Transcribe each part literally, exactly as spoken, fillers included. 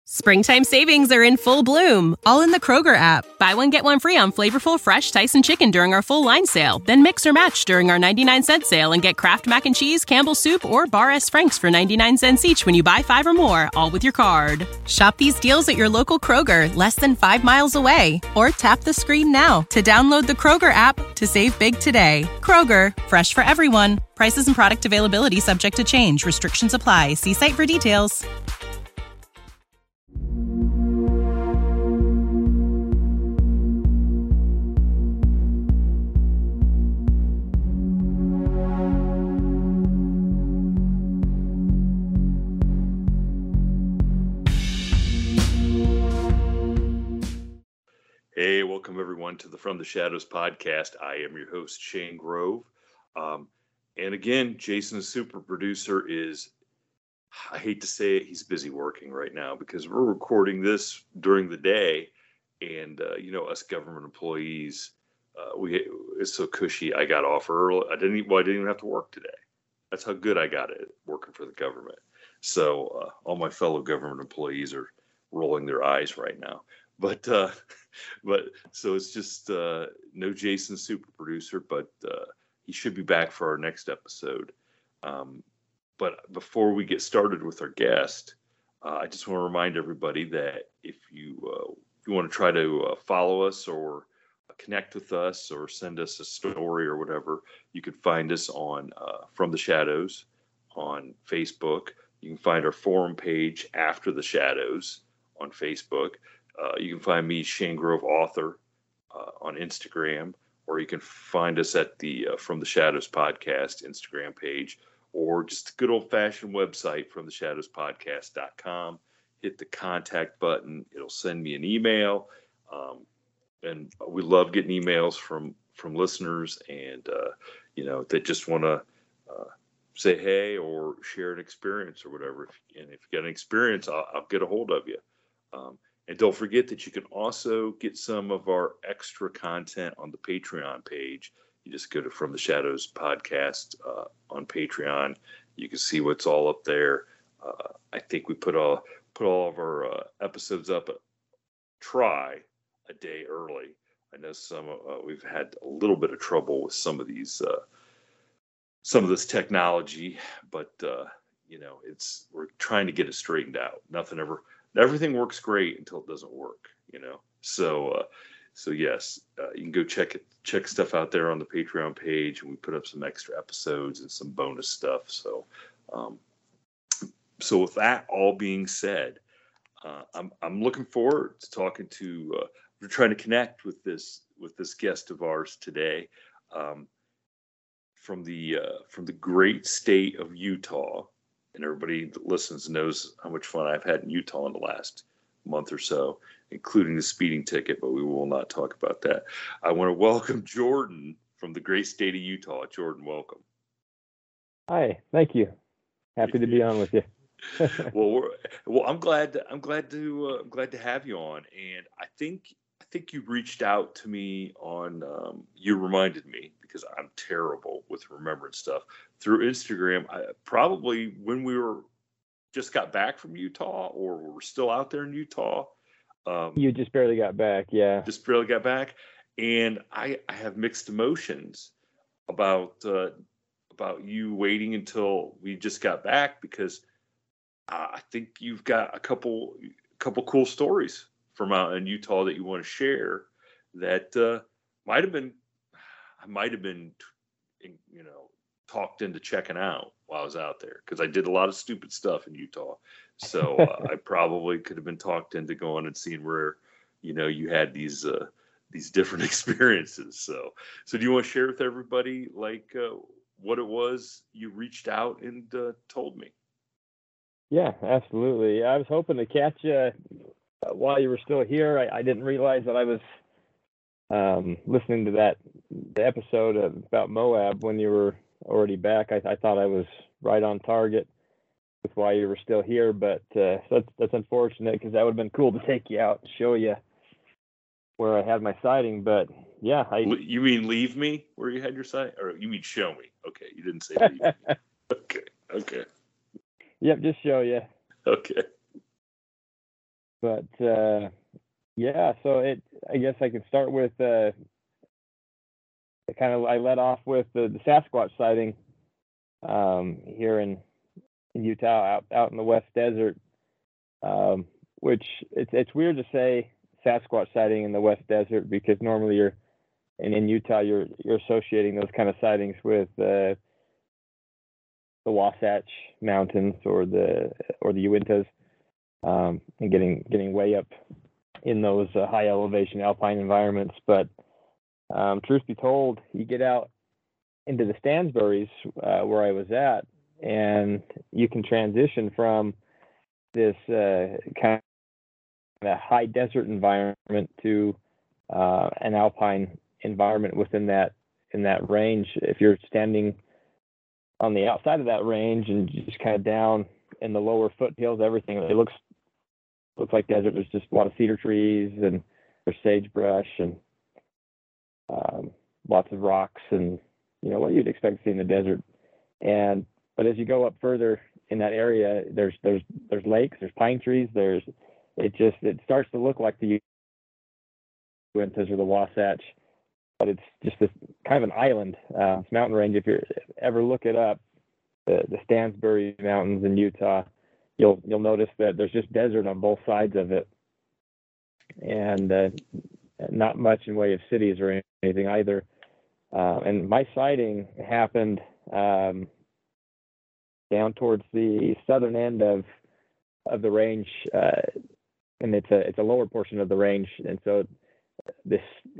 Springtime savings are in full bloom, all in the Kroger app. Buy one, get one free on flavorful, fresh Tyson chicken during our full line sale. Then mix or match during our ninety-nine cent sale and get Kraft Mac and Cheese, Campbell's Soup, or Bar S. Frank's for ninety-nine cents each when you buy five or more, all with your card. Shop these deals at your local Kroger, less than five miles away. Or tap the screen now to download the Kroger app to save big today. Kroger, fresh for everyone. Prices and product availability subject to change. Restrictions apply. See site for details. Hey, welcome everyone to the From the Shadows podcast. I am your host, Shane Grove. Um, and again, Jason, the super producer, is, I hate to say it, he's busy working right now because we're recording this during the day. And, uh, you know, us government employees, uh, we it's so cushy. I got off early. I didn't, well, I didn't even have to work today. That's how good I got it working for the government. So uh, all my fellow government employees are rolling their eyes right now. But uh, but so it's just uh, no Jason, super producer, but uh, he should be back for our next episode. Um, but before we get started with our guest, uh, I just want to remind everybody that if you uh, if you want to try to uh, follow us or connect with us or send us a story or whatever, you can find us on uh, From the Shadows on Facebook. You can find our forum page After the Shadows on Facebook. Uh, you can find me, Shane Grove Author, uh, on Instagram, or you can find us at the uh, From the Shadows Podcast Instagram page, or just a good old-fashioned website, from the shadows podcast dot com. Hit the contact button. It'll send me an email. Um, and we love getting emails from, from listeners and, uh, you know, that just want to uh, say hey or share an experience or whatever. And if you got an experience, I'll, I'll get a hold of you. Um, And don't forget that you can also get some of our extra content on the Patreon page. You just go to From the Shadows Podcast uh, on Patreon. You can see what's all up there. Uh, I think we put all put all of our uh, episodes up. Uh, try a day early. I know some uh, we've had a little bit of trouble with some of these uh, some of this technology, but uh, you know it's we're trying to get it straightened out. Nothing ever. Everything works great until it doesn't work, you know. So, uh, so yes, uh, you can go check it, check stuff out there on the Patreon page, and we put up some extra episodes and some bonus stuff. So, um, so with that all being said, uh, I'm I'm looking forward to talking to. Uh, we're trying to connect with this with this guest of ours today, um, from the uh, from the great state of Utah. And everybody that listens knows how much fun I've had in Utah in the last month or so, including the speeding ticket, but we will not talk about that. I want to welcome Jordan from the great state of Utah. Jordan, welcome. Hi, thank you. Happy to be on with you. well, we're, well, I'm glad. To, I'm glad to. Uh, I'm glad to have you on. And I think I think you reached out to me on. Um, you reminded me because I'm terrible with remembering stuff through Instagram. I, probably when we were just got back from Utah, or we're still out there in Utah. Um, you just barely got back, yeah. Just barely got back, and I, I have mixed emotions about uh, about you waiting until we just got back because uh, I think you've got a couple couple cool stories from out in Utah that you want to share that uh, might have been. I might have been, you know, talked into checking out while I was out there because I did a lot of stupid stuff in Utah. So uh, I probably could have been talked into going and seeing where, you know, you had these uh, these different experiences. So, so do you want to share with everybody like uh, what it was you reached out and uh, told me? Yeah, absolutely. I was hoping to catch you while you were still here. I, I didn't realize that I was um, listening to that the episode about Moab when you were already back. I, I thought I was right on target with why you were still here, but uh, so that's that's unfortunate because that would have been cool to take you out and show you where I had my sighting. But yeah, I. You mean leave me where you had your sight, or you mean show me? Okay, you didn't say leave me. Okay, okay. Yep, just show you. Okay. but uh, yeah, so it. I guess I could start with uh, kind of. I led off with the, the Sasquatch sighting um, here in, in Utah, out out in the West Desert. Um, which it's it's weird to say Sasquatch sighting in the West Desert, because normally you're and in Utah you're you're associating those kind of sightings with uh, the Wasatch Mountains or the or the Uintas, um, and getting getting way up in those uh, high elevation alpine environments. But um, truth be told, you get out into the Stansburys uh, where I was at, and you can transition from this uh, kind of a high desert environment to uh, an alpine environment within that in that range. If you're standing on the outside of that range and just kind of down in the lower foothills, everything it looks looks like desert. There's just a lot of cedar trees and there's sagebrush and um, lots of rocks and you know what you'd expect to see in the desert. And but as you go up further in that area, there's there's there's lakes, there's pine trees, there's it just it starts to look like the Uintas or the Wasatch, but it's just this kind of an island. Uh, it's mountain range. If you ever look it up, the, the Stansbury Mountains in Utah, you'll you'll notice that there's just desert on both sides of it, and uh, not much in way of cities or anything either. Uh, and my sighting happened um, down towards the southern end of of the range, uh, and it's a it's a lower portion of the range, and so this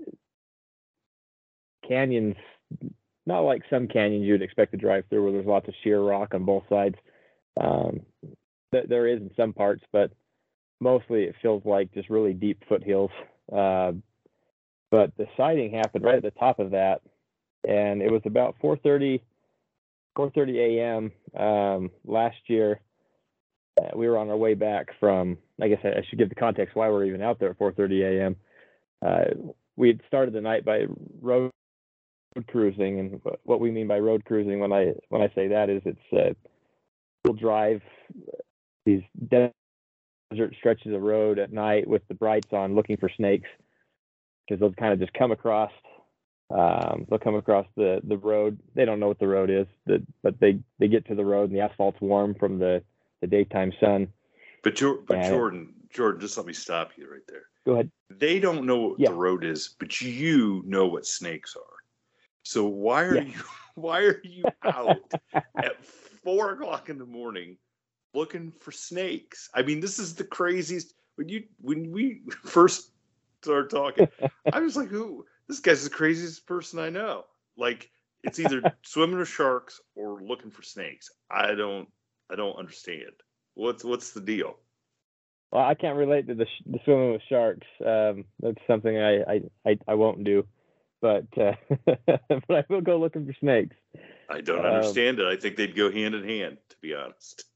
canyons, not like some canyons you'd expect to drive through where there's lots of sheer rock on both sides. Um, th- there is in some parts, but mostly it feels like just really deep foothills. Uh, but the sighting happened right at the top of that, and it was about four thirty a.m. Um, last year. Uh, we were on our way back from, I guess I, I should give the context why we're even out there at four thirty a.m. Uh, we had started the night by road cruising, and what we mean by road cruising when I when I say that is it's uh, we'll drive these desert stretches of road at night with the brights on, looking for snakes, because they'll kind of just come across. Um, they'll come across the the road. They don't know what the road is, the, but they they get to the road and the asphalt's warm from the, the daytime sun. But, but and Jordan, Jordan, just let me stop you right there. Go ahead. They don't know what yeah. the road is, but you know what snakes are. So why are yeah. you why are you out at four o'clock in the morning looking for snakes? I mean, this is the craziest. When you when we first started talking, I was like, "Who? This guy's the craziest person I know." Like, it's either swimming with sharks or looking for snakes. I don't I don't understand. What's what's the deal? Well, I can't relate to the, the swimming with sharks. Um, that's something I, I, I, I won't do. But uh, but I will go looking for snakes. I don't um, understand it. I think they'd go hand in hand, to be honest.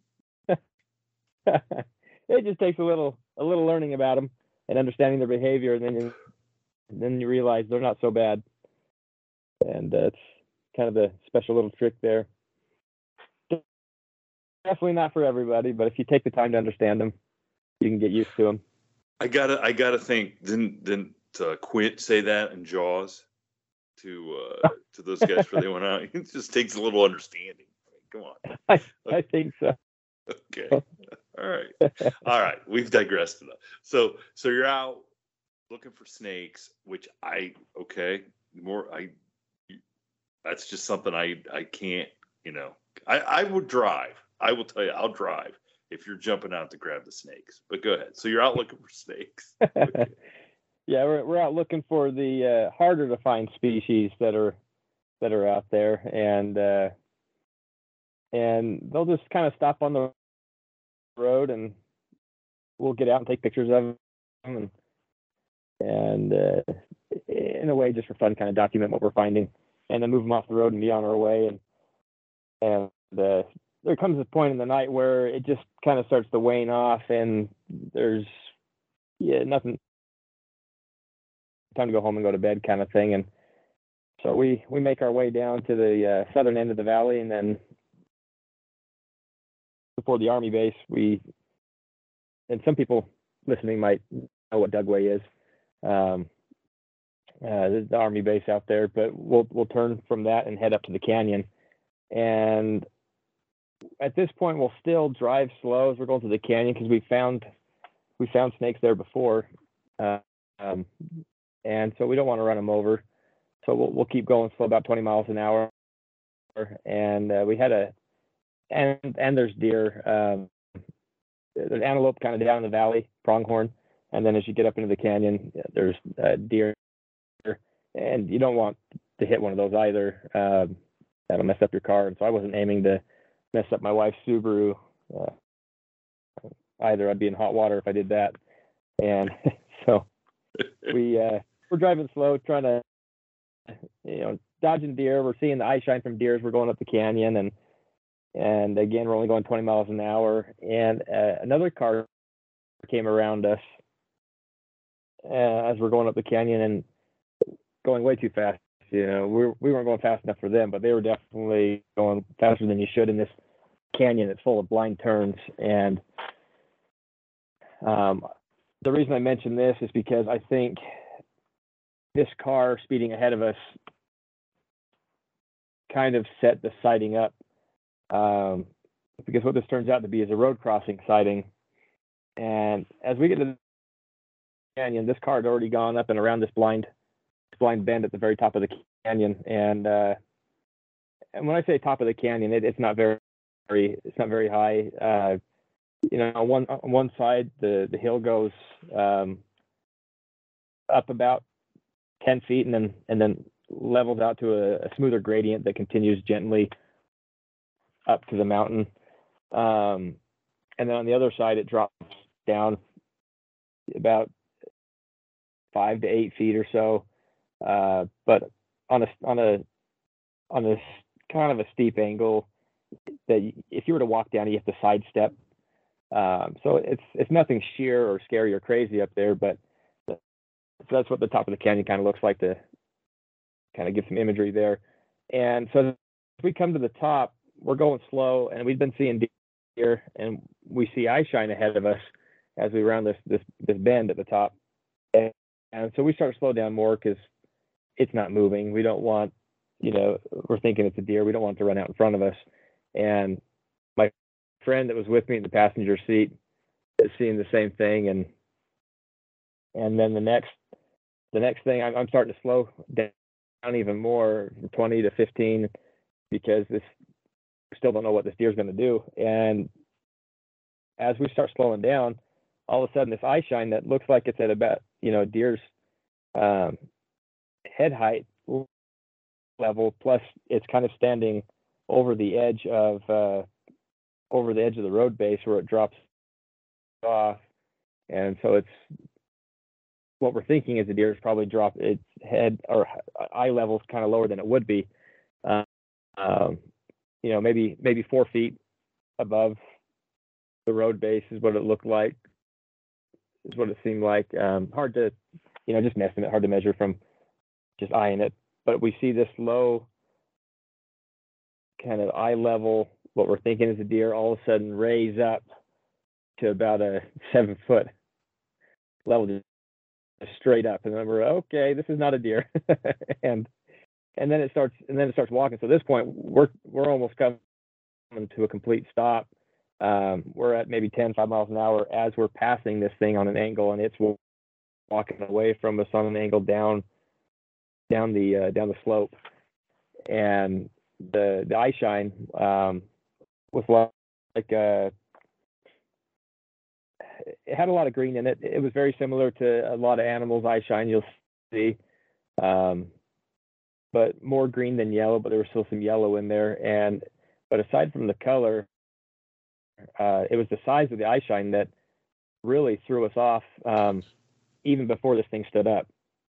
It just takes a little a little learning about them and understanding their behavior, and then you, and then you realize they're not so bad. And uh, it's kind of a special little trick there. Definitely not for everybody, but if you take the time to understand them, you can get used to them. I gotta I gotta think. Didn't didn't uh, Quint say that in Jaws to uh, to those guys before they went out? It just takes a little understanding. Come on. I, I think so. Okay. All right. All right. We've digressed enough. So so you're out looking for snakes, which I okay more I. That's just something I I can't you know I I would drive. I will tell you I'll drive if you're jumping out to grab the snakes. But go ahead. So you're out looking for snakes. Okay. Yeah, we're we're out looking for the uh, harder to find species that are that are out there, and uh, and they'll just kind of stop on the road, and we'll get out and take pictures of them, and and uh, in a way just for fun, kind of document what we're finding, and then move them off the road and be on our way. And and uh, there comes a point in the night where it just kind of starts to wane off, and there's yeah nothing. Time to go home and go to bed kind of thing. And so we we make our way down to the uh, southern end of the valley, and then before the army base, we and some people listening might know what Dugway is. Um, uh, the Army base out there, but we'll we'll turn from that and head up to the canyon. And at this point, we'll still drive slow as we're going to the canyon because we found we found snakes there before, uh, um, and so we don't want to run them over. So we'll we'll keep going slow, about twenty miles an hour. And uh, we had a and and there's deer. Um, there's antelope kind of down in the valley, pronghorn, and then as you get up into the canyon, there's uh, deer. And you don't want to hit one of those either. Um, that'll mess up your car. And so I wasn't aiming to mess up my wife's Subaru uh, either. I'd be in hot water if I did that. And so we uh, we're driving slow, trying to, you know, dodging deer. We're seeing the eye shine from deer as we're going up the canyon, and and again we're only going twenty miles an hour. And uh, another car came around us uh, as we're going up the canyon and going way too fast. You know, we we weren't going fast enough for them, but they were definitely going faster than you should in this canyon that's full of blind turns. And um, the reason I mention this is because I think this car speeding ahead of us kind of set the sighting up, um, because what this turns out to be is a road crossing sighting. And as we get to the canyon, this car had already gone up and around this blind blind bend at the very top of the canyon. And uh, and when I say top of the canyon, it, it's not very, very it's not very high. Uh, you know, on one on one side the the hill goes um, up about ten feet, and then and then levels out to a, a smoother gradient that continues gently up to the mountain. Um, and then on the other side, it drops down about five to eight feet or so. Uh, but on a on a on a kind of a steep angle that you, if you were to walk down, you have to sidestep. Um, so it's it's nothing sheer or scary or crazy up there, but that's what the top of the canyon kind of looks like, to kind of give some imagery there. And so if we come to the top, we're going slow, and we've been seeing deer, and we see eye shine ahead of us as we round this this this bend at the top. And, and so we start to slow down more because it's not moving. We don't want, you know, we're thinking it's a deer. We don't want it to run out in front of us. And my friend that was with me in the passenger seat is seeing the same thing. And and then the next the next thing, I'm, I'm starting to slow down even more, from twenty to fifteen, because this still don't know what this deer is going to do. And as we start slowing down, all of a sudden this eye shine that looks like it's at about, you know, deer's um, head height level, plus it's kind of standing over the edge of uh, over the edge of the road base where it drops off. And so it's, what we're thinking is the deer has probably dropped its head or eye levels kind of lower than it would be. Uh, um, you know, maybe maybe four feet above the road base is what it looked like, is what it seemed like. Um, hard to, you know, just an estimate, hard to measure from just eyeing it. But we see this low kind of eye level, what we're thinking is a deer, all of a sudden raise up to about a seven foot level, just straight up. And then we're, okay, this is not a deer. and and then it starts and then it starts walking. So at this point, we're we're almost coming to a complete stop. Um, we're at maybe ten, five miles an hour as we're passing this thing on an angle, and it's walking away from us on an angle down down the uh, down the slope. And the the eye shine um, was like uh, it had a lot of green in it. It was very similar to a lot of animals' eye shine you'll see, um, but more green than yellow. But there was still some yellow in there. And but aside from the color, uh, it was the size of the eye shine that really threw us off, um, even before this thing stood up.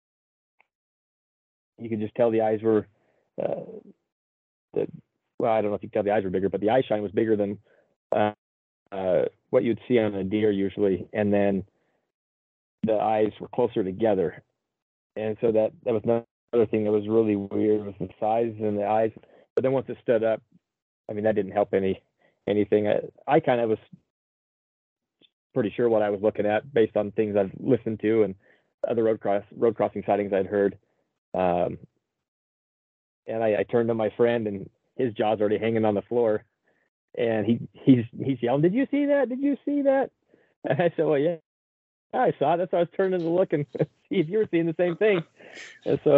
You could just tell the eyes were, uh, the, well, I don't know if you could tell the eyes were bigger, but the eye shine was bigger than uh, uh, what you'd see on a deer usually. And then the eyes were closer together. And so that, that was another thing that was really weird, was the size and the eyes. But then once it stood up, I mean, that didn't help any anything. I, I kind of was pretty sure what I was looking at based on things I've listened to and other road cross road crossing sightings I'd heard. Um, and I, I turned to my friend, and his jaw's already hanging on the floor, and he he's he's yelling, "Did you see that? Did you see that?" And I said, "Well, yeah, I saw it. That's why I was turning to look and see if you were seeing the same thing." And so,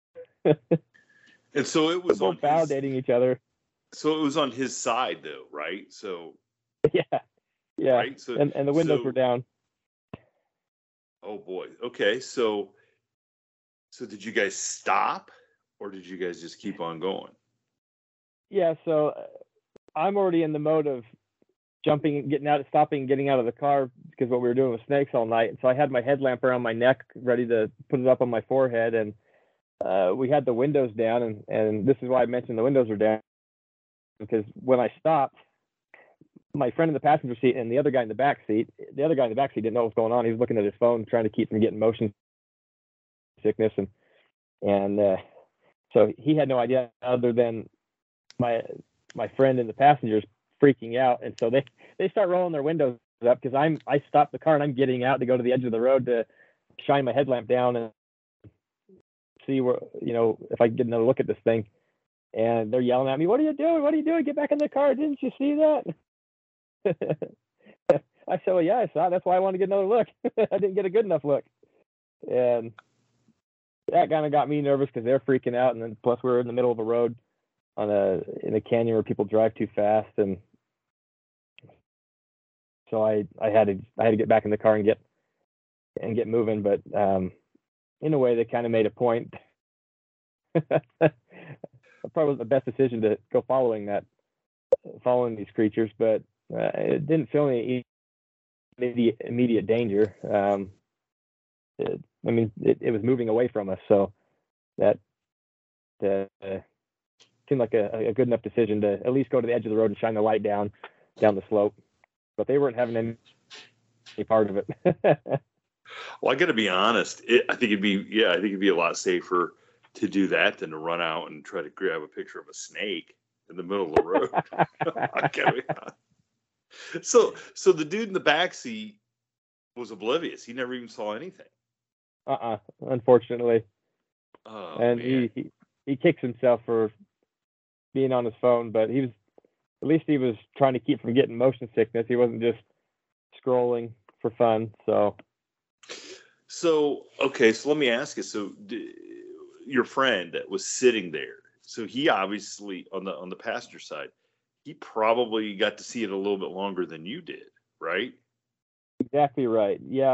and so it was we're on both validating his, each other. So it was on his side, though, right? So yeah, yeah, right? So, and and the windows so, were down. Oh boy. Okay, so so did you guys stop, or did you guys just keep on going? Yeah, so I'm already in the mode of jumping, getting out, stopping, getting out of the car because what we were doing was snakes all night. And so I had my headlamp around my neck, ready to put it up on my forehead, and uh, we had the windows down, and and this is why I mentioned the windows were down, because when I stopped, my friend in the passenger seat and the other guy in the back seat, the other guy in the back seat didn't know what was going on. He was looking at his phone, trying to keep from getting motion sickness, and and uh, so he had no idea other than my my friend and the passengers freaking out. And so they they start rolling their windows up because I'm I stopped the car and I'm getting out to go to the edge of the road to shine my headlamp down and see where, you know, if I can get another look at this thing. And they're yelling at me, "What are you doing? What are you doing? Get back in the car. Didn't you see that?" I said, "Well, yeah, I saw it. That's why I wanted to get another look." I didn't get a good enough look. And that kind of got me nervous because they're freaking out. And then plus we were in the middle of a road on a in a canyon where people drive too fast, and so I I had to I had to get back in the car and get and get moving. But um, in a way, they kind of made a point. It probably was the best decision to go following that, following these creatures, but uh, it didn't feel any immediate, immediate danger. Um, it, I mean, it, it was moving away from us, so that uh, seemed like a, a good enough decision to at least go to the edge of the road and shine the light down down the slope. But they weren't having any, any part of it. Well, I got to be honest. It, I think it'd be yeah, I think it'd be a lot safer to do that than to run out and try to grab a picture of a snake in the middle of the road. I gotta be honest. So, so the dude in the backseat was oblivious. He never even saw anything. Uh-uh, unfortunately. Oh, and he, he he kicks himself for being on his phone, but he was at least he was trying to keep from getting motion sickness. He wasn't just scrolling for fun. So, so okay. So let me ask you. So, d- your friend that was sitting there. So he obviously on the on the passenger side, he probably got to see it a little bit longer than you did, right? Exactly right. Yeah,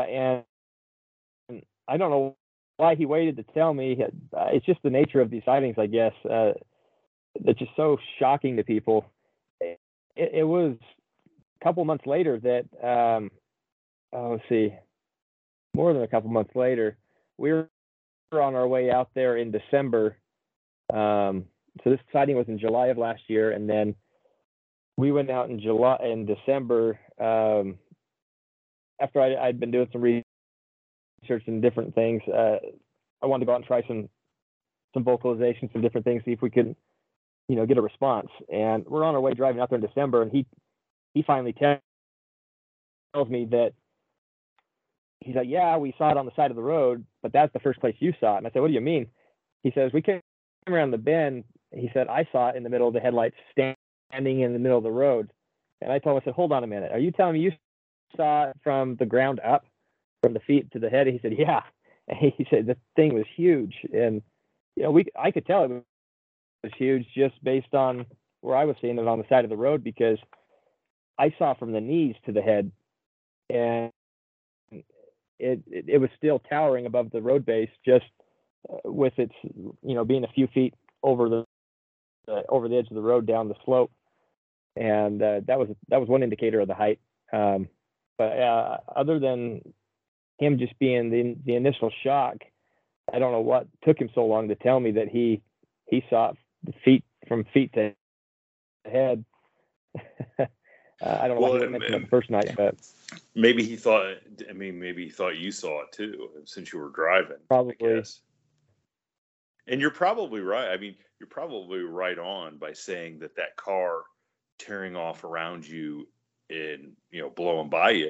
and I don't know why he waited to tell me. It's just the nature of these sightings, I guess. Uh, that's just so shocking to people. It, it was a couple months later that, um, oh, let's see, more than a couple months later, we were on our way out there in December. Um, so this sighting was in July of last year, and then we went out in July in December. Um, after I, I'd been doing some research and different things, uh, I wanted to go out and try some some vocalization, some different things, see if we could, you know, get a response. And we're on our way driving out there in December, and he he finally tells me that he's like, "Yeah, we saw it on the side of the road, but that's the first place you saw it." And I said, "What do you mean?" He says, "We came around the bend." He said, "I saw it in the middle of the headlights, standing in the middle of the road." And I told him, I said, "Hold on a minute. Are you telling me you saw it from the ground up, from the feet to the head?" He said, "Yeah." And he said, "The thing was huge." And, you know, we I could tell it was huge just based on where I was seeing it on the side of the road, because I saw from the knees to the head, and it it, it was still towering above the road base, just uh, with its, you know, being a few feet over the uh, over the edge of the road down the slope. And uh, that was that was one indicator of the height. Um, but uh, other than him just being the the initial shock, I don't know what took him so long to tell me that he he saw the feet from feet to head. uh, I don't know Well, why he didn't mention it the first night, but maybe he thought. I mean, maybe he thought you saw it too, since you were driving. Probably. I guess. And you're probably right. I mean, you're probably right on by saying that that car tearing off around you and, you know, blowing by you,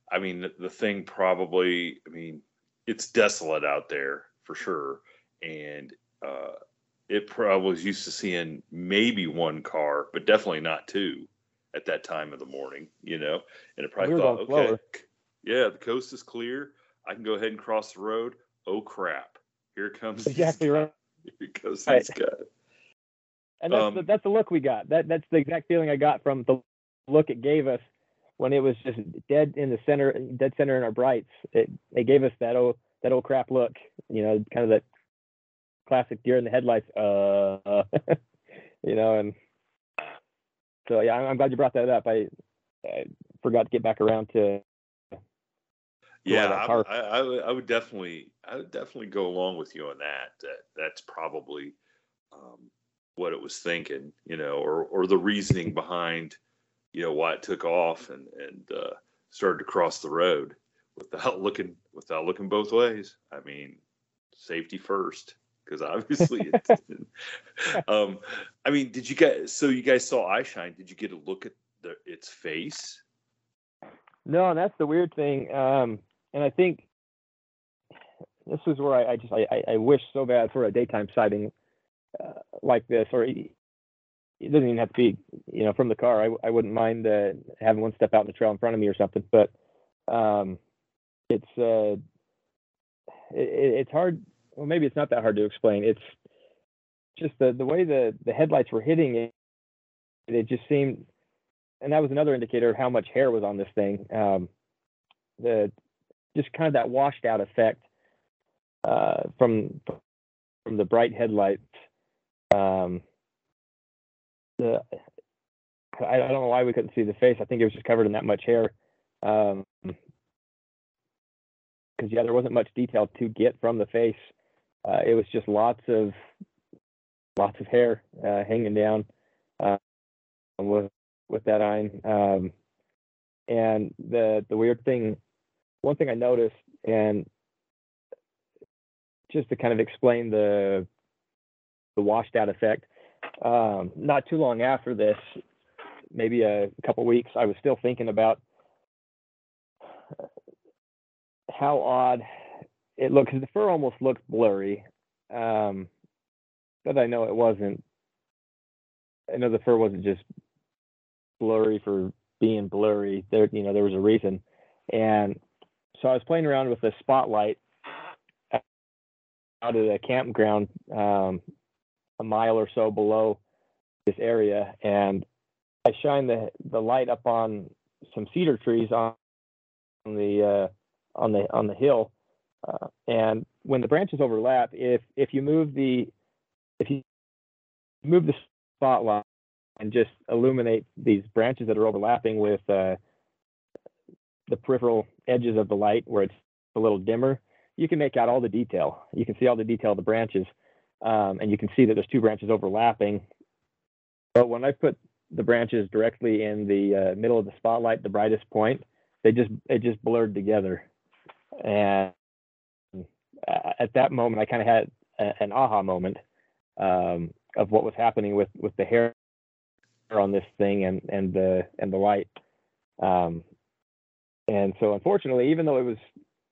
I mean, the, the thing probably, I mean, it's desolate out there for sure. And uh, it probably was used to seeing maybe one car, but definitely not two at that time of the morning, you know? And it probably We were thought, going okay, slower. yeah, the coast is clear. I can go ahead and cross the road. Oh, crap. Here comes Exactly these right. guys. Here comes Right. these guys. And that's Um, the, that's the look we got. That that's the exact feeling I got from the look it gave us when it was just dead in the center, dead center in our brights. It it gave us that old that old crap look, you know, kind of that classic deer in the headlights, uh, you know. And so yeah, I'm, I'm glad you brought that up. I, I forgot to get back around to. Yeah, that I, car. I, I, would, I would definitely, I would definitely go along with you on that. That that's probably um, what it was thinking, you know, or or the reasoning behind, you know, why it took off and and uh, started to cross the road without looking without looking both ways. I mean, safety first, because obviously, it, um, I mean, did you guys? So you guys saw Eyeshine? Did you get a look at the its face? No, and that's the weird thing. Um, and I think this is where I, I just I, I wish so bad for a daytime sighting uh, like this, or it doesn't even have to be, you know, from the car. I, I wouldn't mind uh, having one step out in the trail in front of me or something. But um, it's uh, it, it's hard. Well, maybe it's not that hard to explain. It's just the the way the the headlights were hitting it. It just seemed, and that was another indicator of how much hair was on this thing. Um, the just kind of that washed out effect uh, from from the bright headlights. Um, the I, I don't know why we couldn't see the face. I think it was just covered in that much hair. Um, because yeah, there wasn't much detail to get from the face. Uh, it was just lots of lots of hair uh, hanging down uh, with with that eye. Um, and the the weird thing, one thing I noticed, and just to kind of explain the the washed out effect, um, not too long after this, maybe a couple weeks, I was still thinking about how odd it looked, because the fur almost looked blurry, um, but I know it wasn't. I know the fur wasn't just blurry for being blurry. There, you know, there was a reason. And so I was playing around with the spotlight out of the campground, um, a mile or so below this area, and I shined the the light up on some cedar trees on the uh, on the on the hill, uh, and when the branches overlap, if if you move the if you move the spotlight and just illuminate these branches that are overlapping with uh, the peripheral edges of the light where it's a little dimmer, you can make out all the detail. You can see all the detail of the branches, um, and you can see that there's two branches overlapping. But when I put the branches directly in the uh, middle of the spotlight, the brightest point, they just it just blurred together. And uh, at that moment, I kind of had a, an aha moment um, of what was happening with with the hair on this thing and and the and the light. Um, and so, unfortunately, even though it was,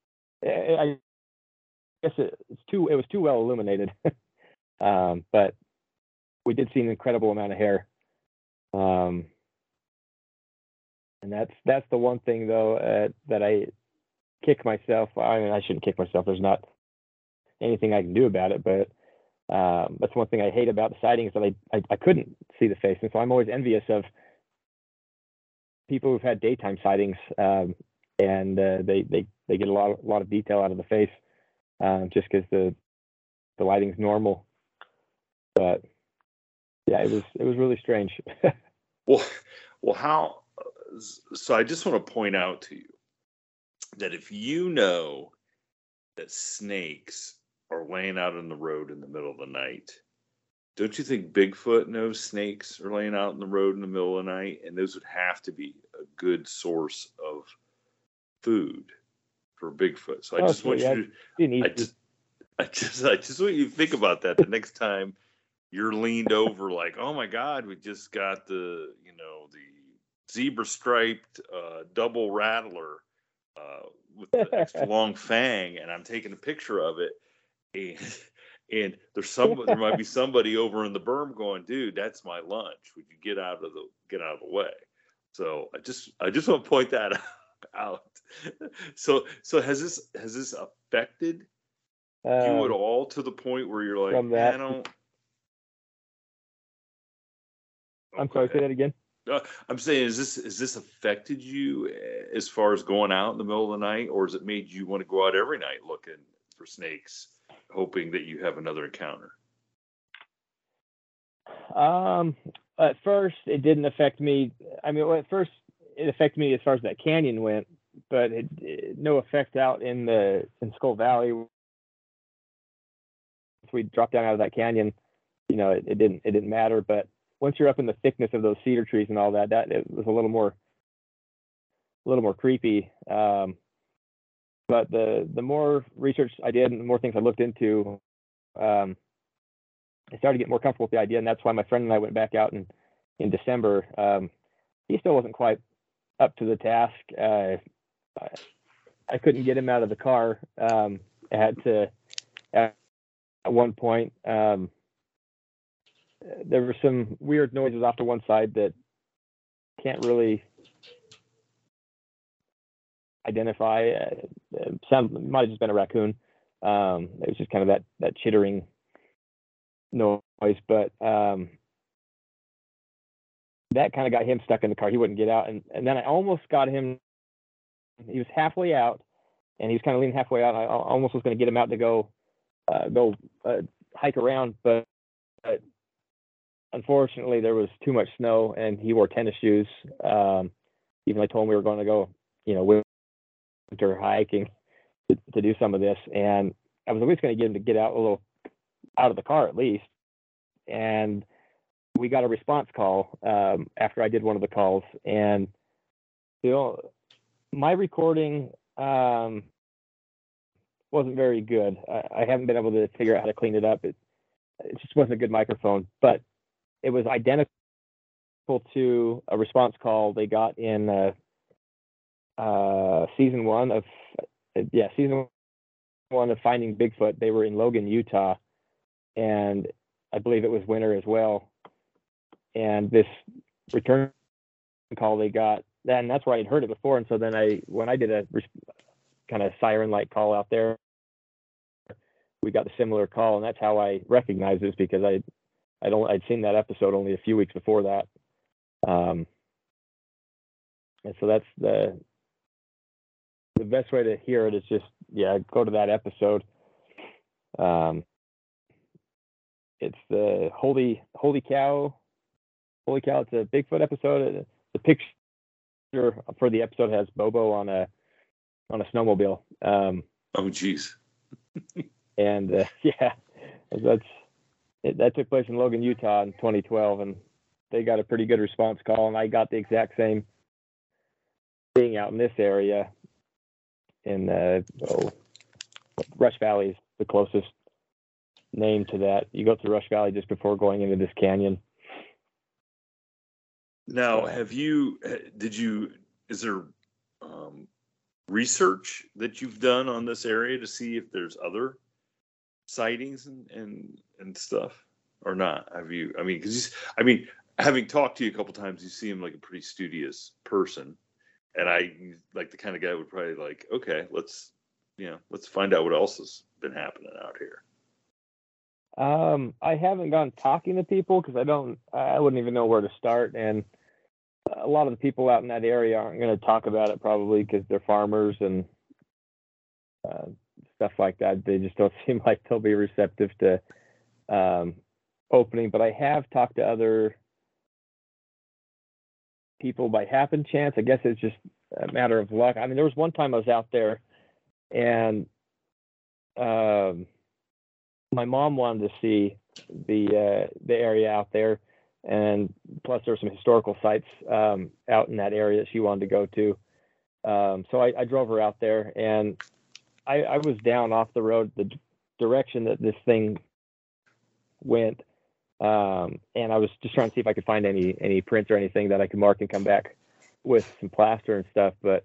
I guess it, it's too it was too well illuminated, um, but we did see an incredible amount of hair. Um, and that's that's the one thing though uh, that I kick myself. I mean, I shouldn't kick myself. There's not anything I can do about it, but um, that's one thing I hate about the sighting is that I, I I couldn't see the face, and so I'm always envious of people who've had daytime sightings, um, and uh, they they they get a lot a lot of detail out of the face, um, just because the the lighting's normal. But yeah, it was it was really strange. well, well, how? So I just want to point out to you that if you know that snakes are laying out on the road in the middle of the night, don't you think Bigfoot knows snakes are laying out in the road in the middle of the night? And those would have to be a good source of food for Bigfoot. So I Oh, just sure, want yeah, you to, I just, I just, I just want you to think about that the next time you're leaned over, like, oh my God, we just got the, you know, the zebra striped uh, double rattler uh, with the extra long fang, and I'm taking a picture of it, and and there's some there might be somebody over in the berm going, dude, that's my lunch. Would you get out of the get out of the way? So I just I just want to point that out. So so has this has this affected um, you at all to the point where you're like, man, I don't. I'm sorry, say that again. Uh, I'm saying, is this is this affected you as far as going out in the middle of the night, or has it made you want to go out every night looking for snakes, hoping that you have another encounter? Um, at first, it didn't affect me. I mean, well, at first, it affected me as far as that canyon went, but it, it no effect out in the in Skull Valley. Once we dropped down out of that canyon, you know, it, it didn't it didn't matter, but once you're up in the thickness of those cedar trees and all that, that it was a little more, a little more creepy. Um, but the the more research I did and the more things I looked into, um, I started to get more comfortable with the idea, and that's why my friend and I went back out in in December. Um, he still wasn't quite up to the task. Uh, I, I couldn't get him out of the car. Um, I had to at, at one point. Um, There were some weird noises off to one side that can't really identify. Uh, sound might have just been a raccoon. Um, it was just kind of that that chittering noise, but um, that kind of got him stuck in the car. He wouldn't get out, and and then I almost got him. He was halfway out, and he was kind of leaning halfway out. I almost was going to get him out to go uh, go uh, hike around, but. but Unfortunately, there was too much snow, and he wore tennis shoes. Um, even I told him we were going to go, you know, winter hiking to, to do some of this, and I was at least going to get him to get out a little out of the car at least. And we got a response call um, after I did one of the calls, and you know, my recording um, wasn't very good. I, I haven't been able to figure out how to clean it up. It, it just wasn't a good microphone, but it was identical to a response call they got in uh, uh, season one of, uh, yeah, season one of Finding Bigfoot. They were in Logan, Utah, and I believe it was winter as well. And this return call they got, and that's where I'd heard it before. And so then I, when I did a res- kind of siren-like call out there, we got a similar call, and that's how I recognized this, because I. I don't. I'd seen that episode only a few weeks before that, um, and so that's the the best way to hear it is just yeah, go to that episode. Um, it's the holy holy cow, holy cow. It's a Bigfoot episode. The picture for the episode has Bobo on a on a snowmobile. Um, oh, geez. and uh, yeah, that's. It, that took place in Logan, Utah in twenty twelve, and they got a pretty good response call, and I got the exact same thing out in this area in uh, oh, Rush Valley is the closest name to that. You go through Rush Valley just before going into this canyon. Now, have you, did you, is there um, research that you've done on this area to see if there's other sightings and, and, and stuff or not? Have you, I mean, because, I mean, having talked to you a couple times, you seem like a pretty studious person. And I, like the kind of guy who would probably like, okay, let's, you know, let's find out what else has been happening out here. Um, I haven't gone talking to people because I don't, I wouldn't even know where to start. And a lot of the people out in that area aren't going to talk about it probably because they're farmers and uh, stuff like that. They just don't seem like they'll be receptive to um, opening. But I have talked to other people by happen chance. I guess it's just a matter of luck. I mean, there was one time I was out there and um, my mom wanted to see the uh, the area out there, and plus there were some historical sites um, out in that area that she wanted to go to. Um, so I, I drove her out there, and I, I was down off the road the d- direction that this thing went, um, and I was just trying to see if I could find any any prints or anything that I could mark and come back with some plaster and stuff. But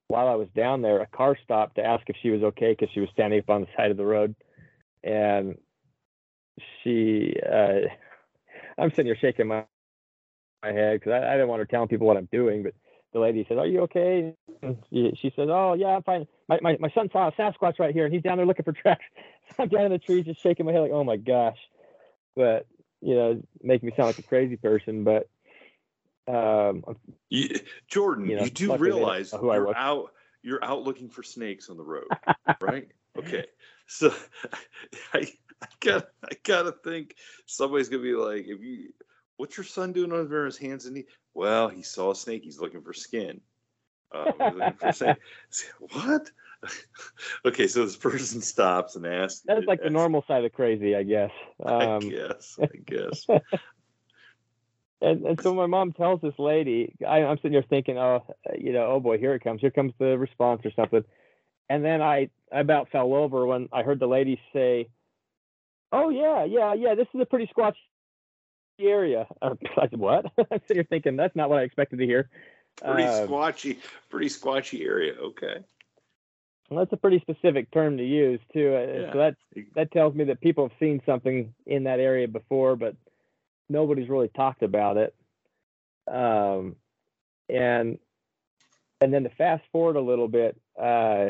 while I was down there, a car stopped to ask if she was okay because she was standing up on the side of the road, and she, uh, I'm sitting here shaking my, my head because I, I didn't want her telling people what I'm doing, but the lady said, "Are you okay?" And she, she said, "Oh yeah, I'm fine. My, my my son saw a Sasquatch right here, and he's down there looking for tracks." So I'm down in the trees, just shaking my head like, "Oh my gosh!" But you know, making me sound like a crazy person. But um, you, Jordan, you, know, you do realize who you're out you're out looking for snakes on the road, right? Okay, so I I got I gotta think somebody's gonna be like, if you, what's your son doing over his hands and knees? Well, he saw a snake. He's looking for skin. Uh, looking for snake. What? Okay, so this person stops and asks. That's like asks, the normal side of crazy, I guess. Um, I guess. I guess. and, and so my mom tells this lady, I, I'm sitting here thinking, oh, you know, oh boy, here it comes. Here comes the response or something. And then I, I about fell over when I heard the lady say, "Oh yeah, yeah, yeah, this is a pretty squatchy area." Uh, I said, "What?" I'm sitting here thinking that's not what I expected to hear. Pretty uh, squatchy, pretty squatchy area. Okay. Well, that's a pretty specific term to use too. Yeah. So that that tells me that people have seen something in that area before, but nobody's really talked about it. Um, and and then to fast forward a little bit, uh,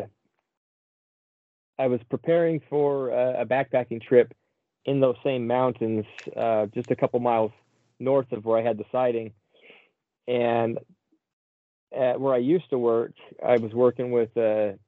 I was preparing for a, a backpacking trip in those same mountains, uh, just a couple miles north of where I had the sighting. And at where I used to work, I was working with a,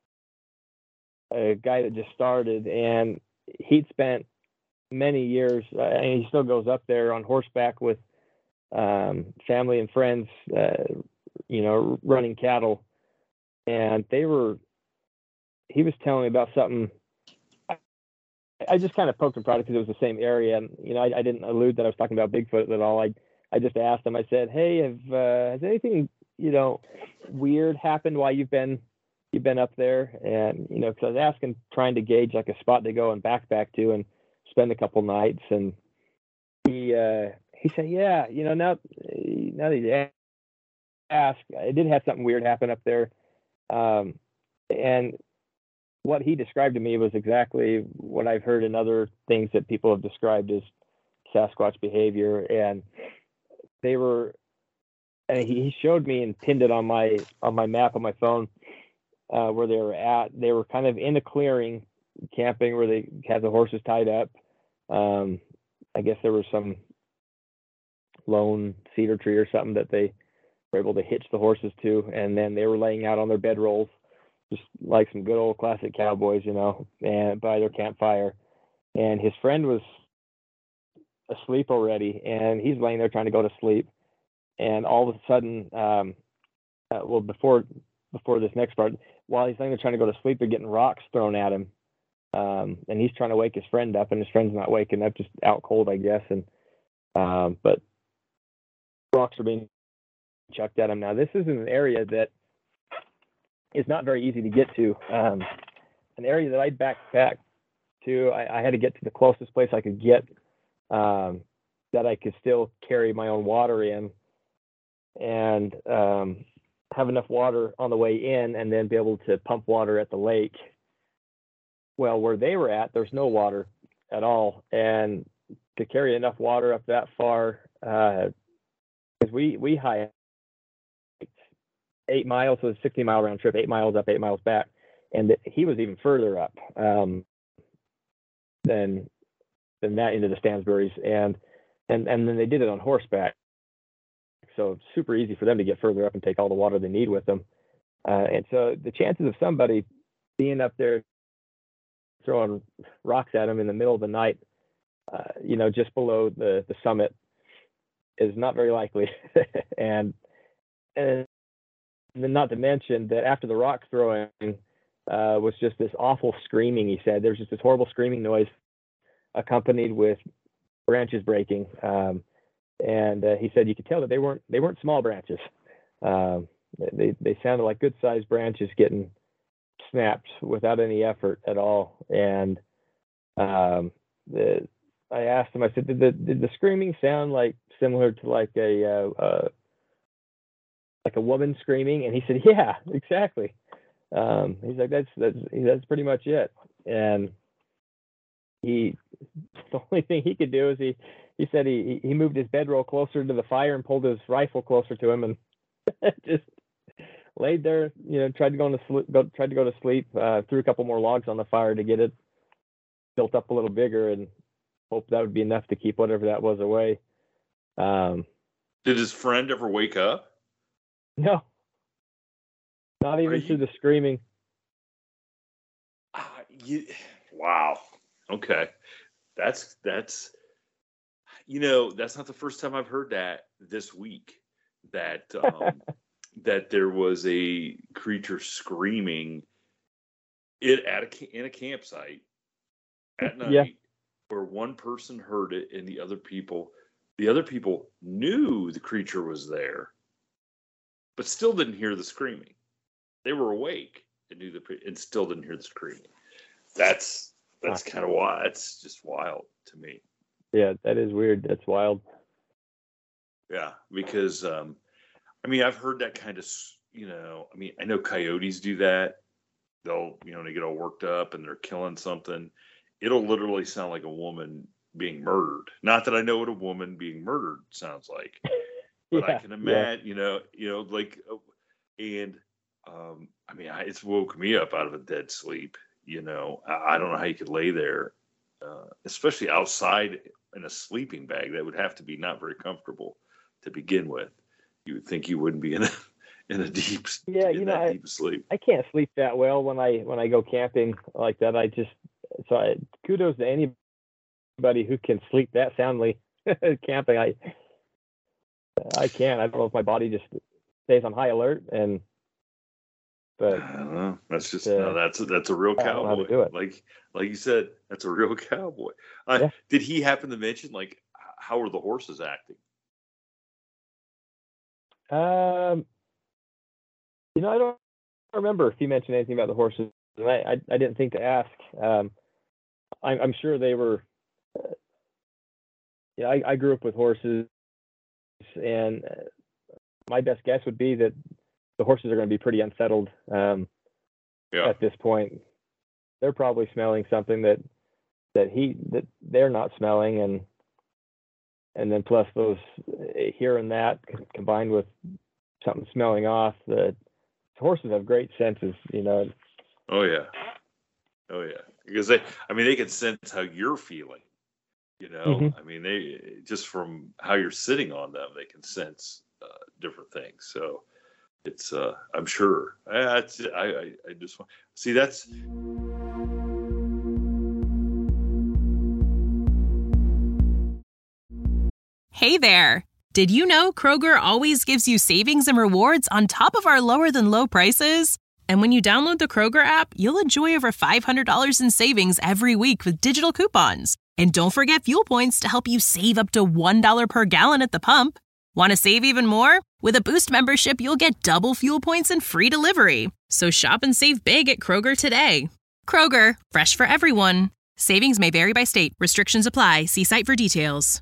a guy that just started, and he'd spent many years, uh, and he still goes up there on horseback with um, family and friends, uh, you know, running cattle. And they were, he was telling me about something. I, I just kind of poked and prodded because it was the same area. And, you know, I, I didn't allude that I was talking about Bigfoot at all. I, I just asked him, I said, "Hey, have, uh, has anything, you know, weird happened while you've been, you've been up there?" And, you know, because I was asking, trying to gauge like a spot to go and backpack to and spend a couple nights. And he, uh, he said, "Yeah, you know, now, now that you ask, I did have something weird happen up there." Um, and what he described to me was exactly what I've heard in other things that people have described as Sasquatch behavior. And they were, and he showed me and pinned it on my, on my map on my phone, uh, where they were at. They were kind of in a clearing camping where they had the horses tied up. Um, I guess there was some lone cedar tree or something that they were able to hitch the horses to. And then they were laying out on their bedrolls, just like some good old classic cowboys, you know, and by their campfire. And his friend was asleep already, and he's laying there trying to go to sleep. And all of a sudden, um, uh, well, before before this next part, while he's laying there trying to go to sleep, they're getting rocks thrown at him. Um, and he's trying to wake his friend up, and his friend's not waking up, just out cold, I guess. And um, but rocks are being chucked at him. Now, this is an area that is not very easy to get to. Um, an area that I'd backpack to, I, I had to get to the closest place I could get um, that I could still carry my own water in and um, have enough water on the way in, and then be able to pump water at the lake. Well, where they were at, there's no water at all. And to carry enough water up that far, because uh, we, we hiked eight miles, so it's a sixty mile round trip, eight miles up, eight miles back. And he was even further up um, than, than that into the Stansburys. And, and, and then they did it on horseback. So it's super easy for them to get further up and take all the water they need with them. Uh, and so the chances of somebody being up there throwing rocks at them in the middle of the night, uh, you know, just below the, the summit is not very likely. and, and then not to mention that after the rock throwing uh, was just this awful screaming, he said. There's just this horrible screaming noise accompanied with branches breaking. Um, and uh, he said you could tell that they weren't they weren't small branches. Um, they they sounded like good sized branches getting snapped without any effort at all. And um, the, I asked him, I said, did the did the screaming sound like similar to like a uh, uh, like a woman screaming? And he said, yeah, exactly. Um, he's like, that's, that's, that's pretty much it. And he, the only thing he could do is he, he said he, he moved his bedroll closer to the fire and pulled his rifle closer to him and just laid there, you know, tried to go to sleep, go, tried to go to sleep, uh, threw a couple more logs on the fire to get it built up a little bigger and hope that would be enough to keep whatever that was away. Um, Did his friend ever wake up? No, not even you... through the screaming. Uh, you... Wow. Okay. That's, that's, you know, that's not the first time I've heard that this week, that, um, that there was a creature screaming it at a, in a campsite at night, yeah, where one person heard it and the other people, the other people knew the creature was there, but still didn't hear the screaming. They were awake and knew the, and still didn't hear the screaming. That's, that's kind of wild. It's just wild to me. Yeah, that is weird. That's wild. Yeah, because, um, I mean, I've heard that kind of, you know, I mean, I know coyotes do that. They'll, you know, they get all worked up and they're killing something. It'll literally sound like a woman being murdered. Not that I know what a woman being murdered sounds like, but yeah, I can imagine, yeah. you know, you know, like, and, um, I mean, I, it's woke me up out of a dead sleep. You know, I, I don't know how you could lay there, uh, especially outside in a sleeping bag. That would have to be not very comfortable to begin with. You would think you wouldn't be in a in a deep yeah, in you know, that I, deep sleep. I can't sleep that well when I when I go camping like that. I just so I, kudos to anybody who can sleep that soundly camping. I I can't. I don't know if my body just stays on high alert and. But I don't know. That's just uh, no. That's a, that's a real cowboy. Do it. Like like you said, that's a real cowboy. Uh, yeah. Did he happen to mention like how are the horses acting? Um, you know, I don't remember if he mentioned anything about the horses. I I, I didn't think to ask. Um, I'm, I'm sure they were. Uh, yeah, I, I grew up with horses, and uh, my best guess would be that the horses are going to be pretty unsettled um, yeah. at this point. They're probably smelling something that that he that they're not smelling, and and then plus those hearing that combined with something smelling off. The horses have great senses, you know. Oh yeah, oh yeah, because they, I mean, they can sense how you're feeling. You know, mm-hmm. I mean, they just from how you're sitting on them, they can sense uh, different things. So. It's, uh, I'm sure. I, I, I, I just want see that's. Hey there! Did you know Kroger always gives you savings and rewards on top of our lower than low prices? And when you download the Kroger app, you'll enjoy over five hundred dollars in savings every week with digital coupons. And don't forget fuel points to help you save up to one dollar per gallon at the pump. Want to save even more? With a Boost membership, you'll get double fuel points and free delivery. So shop and save big at Kroger today. Kroger, fresh for everyone. Savings may vary by state. Restrictions apply. See site for details.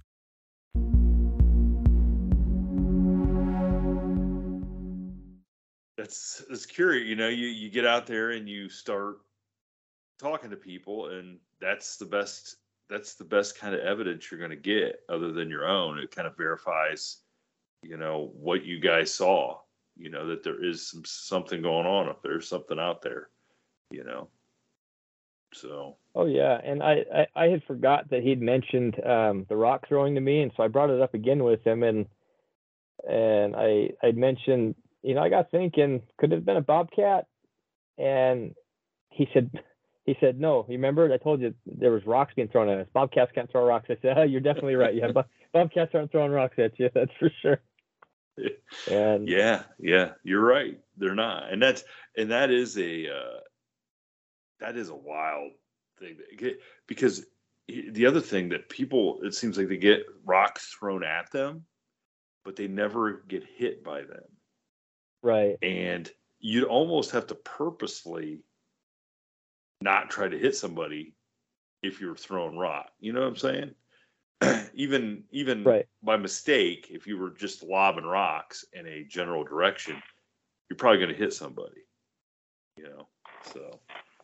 That's, that's curious. You know, you, you get out there and you start talking to people, and that's the best, that's the best kind of evidence you're going to get other than your own. It kind of verifies, you know, what you guys saw, you know, that there is some, something going on up there, something out there, you know, so. Oh yeah. And I, I, I had forgot that he'd mentioned um, the rock throwing to me. And so I brought it up again with him, and, and I, I'd mentioned, you know, I got thinking, could it have been a bobcat? And he said, he said, no, you remember I told you there was rocks being thrown at us. Bobcats can't throw rocks. I said, oh, you're definitely right. Yeah. Bobcats aren't throwing rocks at you. That's for sure. And yeah, yeah, you're right. They're not, and that's and that is a uh, that is a wild thing to get, because the other thing that people, it seems like they get rocks thrown at them, but they never get hit by them. Right. And you'd almost have to purposely not try to hit somebody if you're throwing rock. You know what I'm saying? even even Right. by mistake, if you were just lobbing rocks in a general direction, you're probably going to hit somebody. You know, so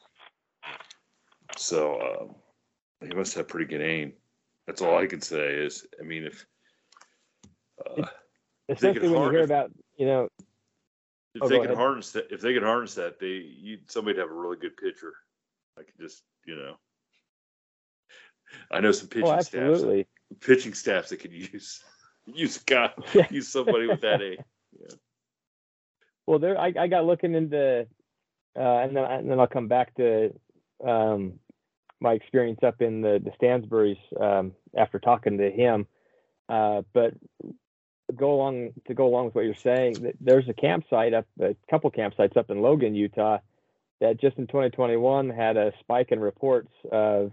so um, he must have pretty good aim. That's all I can say. Is I mean, if uh, if they could Especially when you har- hear if, about, you know, if oh, they go could ahead. harness that, if they could harness that, they you somebody'd have a really good pitcher. I could just you know, I know some pitching Oh, staffs, absolutely. pitching staffs that could use use a guy, Yeah. use somebody with that aim. Yeah. Well, there, I, I got looking into, uh, and then and then I'll come back to um, my experience up in the the Stansburys um, after talking to him. Uh, but go along to go along with what you're saying, there's a campsite up, a couple campsites up in Logan, Utah, that just in twenty twenty-one had a spike in reports of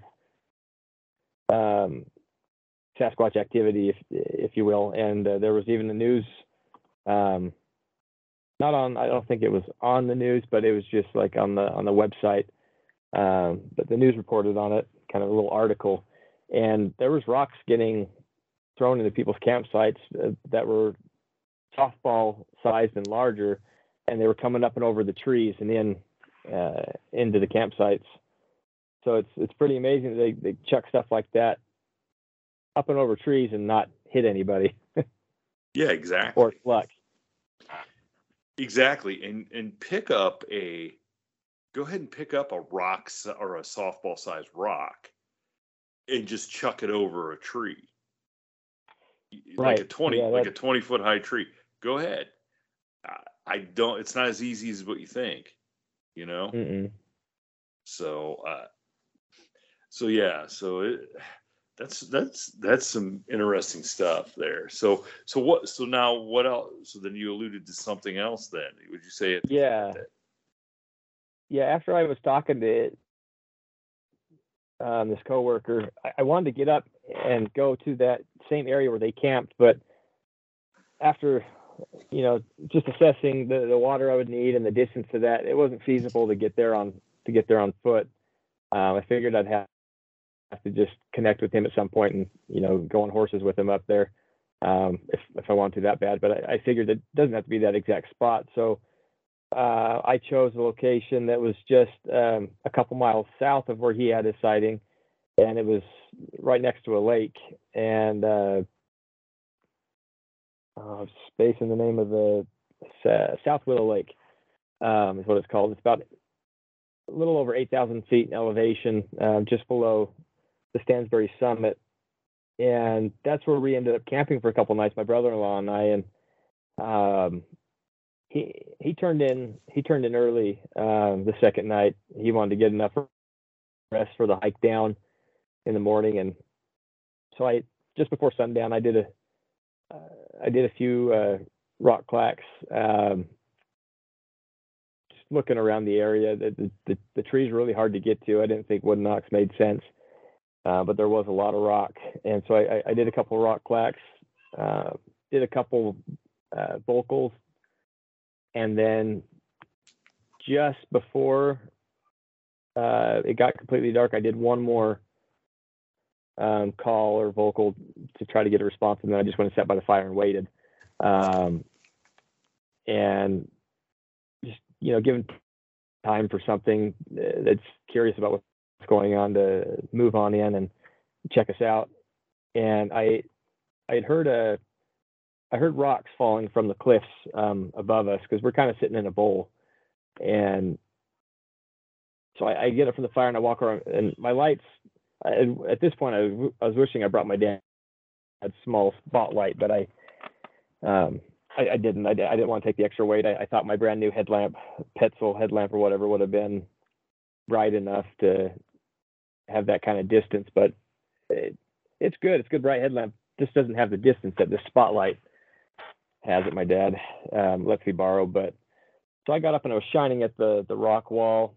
um, Sasquatch activity, if if you will, and uh, there was even the news. Um, not on, I don't think it was on the news, but it was just like on the on the website. Um, but the news reported on it, kind of a little article, and there was rocks getting thrown into people's campsites uh, that were softball sized and larger, and they were coming up and over the trees and in uh, into the campsites. So it's it's pretty amazing that they, they chuck stuff like that up and over trees and not hit anybody. Yeah, exactly. Or luck. Exactly, and and pick up a, go ahead and pick up a rock or a softball sized rock, and just chuck it over a tree, Right. like a twenty Yeah, like that, a twenty foot high tree. Go ahead. I, I don't. It's not as easy as what you think, you know. mm-mm. So, uh, so yeah. So it, that's that's that's some interesting stuff there. So so what? So now what else? So then you alluded to something else. Then would you say it? Yeah. Yeah. After I was talking to um, this coworker, I, I wanted to get up and go to that same area where they camped, but after, you know, just assessing the, the water I would need and the distance to that, it wasn't feasible to get there on to get there on foot. Um, I figured I'd have, have to just connect with him at some point and, you know, go on horses with him up there um, if if I want to that bad. But I, I figured it doesn't have to be that exact spot. So uh, I chose a location that was just um, a couple miles south of where he had his sighting, and it was right next to a lake. And uh, uh, spacing the name of the uh, South Willow Lake um, is what it's called. It's about a little over eight thousand feet in elevation, uh, just below the Stansbury summit. And that's where we ended up camping for a couple nights, my brother-in-law and I. And um, he he turned in he turned in early um, the second night. He wanted to get enough rest for the hike down in the morning, and so I just before sundown I did a uh, I did a few uh, rock clacks, um, just looking around the area. The, the, the, the trees were really hard to get to. I didn't think Wood Knox made sense, uh, but there was a lot of rock. And so I, I did a couple rock clacks, uh, did a couple uh, vocals, and then just before uh, it got completely dark, I did one more um, call or vocal to try to get a response, and then I just went and sat by the fire and waited. Um, and just, you know, given time for something that's curious about what's going on to move on in and check us out. And I, I had heard a, I heard rocks falling from the cliffs um, above us, because we're kind of sitting in a bowl. And so I, I get up from the fire and I walk around, and my lights, I, at this point, I was, I was wishing I brought my dad's small spotlight, but I, um, I, I didn't. I, I didn't want to take the extra weight. I, I thought my brand new headlamp, Petzl headlamp or whatever, would have been bright enough to have that kind of distance. But it, it's good. It's a good bright headlamp. Just doesn't have the distance that the spotlight has that my dad um, lets me borrow. But so I got up and I was shining at the the rock wall,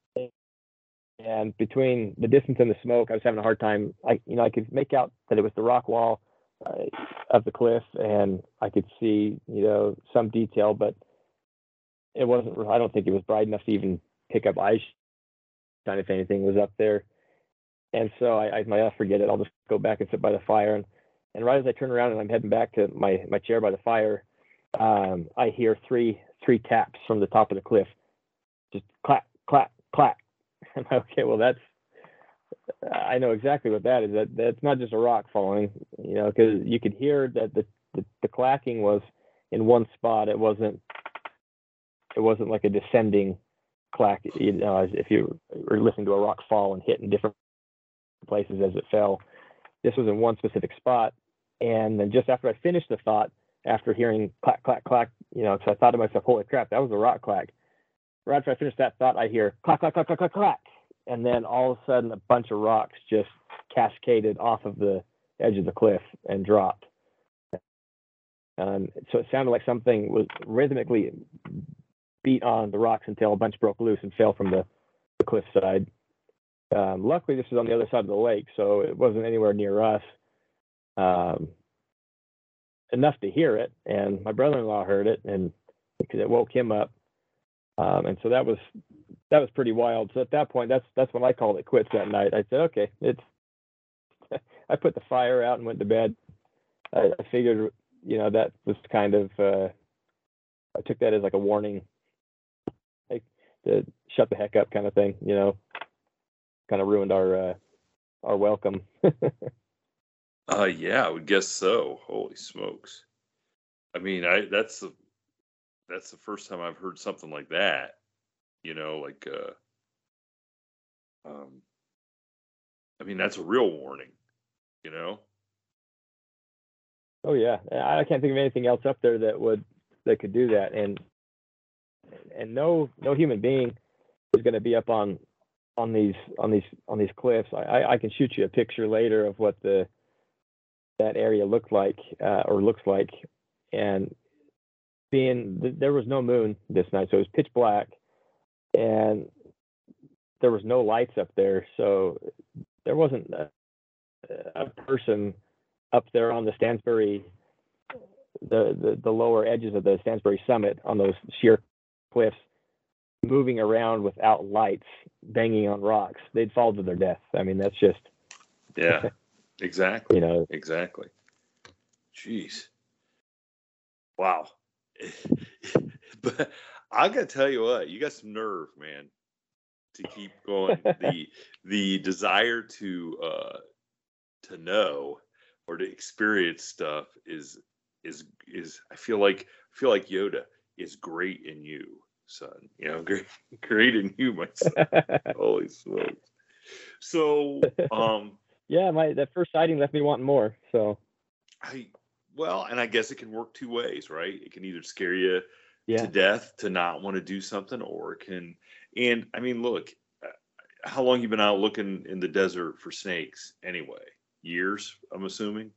and between the distance and the smoke, I was having a hard time. I you know I could make out that it was the rock wall uh, of the cliff, and I could see, you know, some detail, but it wasn't, I don't think it was bright enough to even pick up eyeshine if anything was up there. And so I, I, I'm like, I'll forget it. I'll just go back and sit by the fire. And, and right as I turn around and I'm heading back to my, my chair by the fire, um, I hear three three taps from the top of the cliff, just clack, clack, clack. I'm like, okay, well, that's, I know exactly what that is. That That's not just a rock falling, you know, because you could hear that the, the, the clacking was in one spot. It wasn't, it wasn't like a descending clack, you know, as if you were listening to a rock fall and hit in different places as it fell. This was in one specific spot. And then just after I finished the thought, after hearing clack, clack, clack, you know, because I thought to myself, holy crap, that was a rock clack. Right after I finished that thought, I hear clack, clack, clack, clack, clack, clack. And then all of a sudden, a bunch of rocks just cascaded off of the edge of the cliff and dropped. Um, so it sounded like something was rhythmically beat on the rocks until a bunch broke loose and fell from the, the cliff side. Um, luckily, this was on the other side of the lake, so it wasn't anywhere near us. Um, enough to hear it, and my brother-in-law heard it, and because it woke him up. Um, and so that was that was pretty wild. So at that point, that's that's when I called it quits that night. I said, okay, it's. I put the fire out and went to bed. I, I figured, you know, that was kind of. Uh, I took that as like a warning, like to shut the heck up, kind of thing. You know, kind of ruined our uh, our welcome. uh, yeah, I would guess so. Holy smokes! I mean, I that's the that's the first time I've heard something like that. You know, like, uh, um, I mean, that's a real warning. You know. Oh yeah, I can't think of anything else up there that would that could do that, and and no no human being is going to be up on on these on these on these cliffs. I, I can shoot you a picture later of what the that area looked like uh, or looks like, and being there was no moon this night, so it was pitch black, and there was no lights up there, so there wasn't a, a person up there on the Stansbury, the, the the lower edges of the Stansbury summit on those sheer cliffs, moving around without lights, banging on rocks. They'd fall to their death. I mean, that's just yeah, exactly. You know, exactly. Jeez, wow. But I gotta tell you what, you got some nerve, man, to keep going. the the desire to uh, to know or to experience stuff is is is I feel like I feel like Yoda is great in you, son. You know, great great in you, my son. Holy smokes. So um yeah, my that first sighting left me wanting more. So I well, and I guess it can work two ways, right? It can either scare you yeah. to death to not want to do something, or it can and I mean, look, how long you been out looking in the desert for snakes anyway? Years, I'm assuming.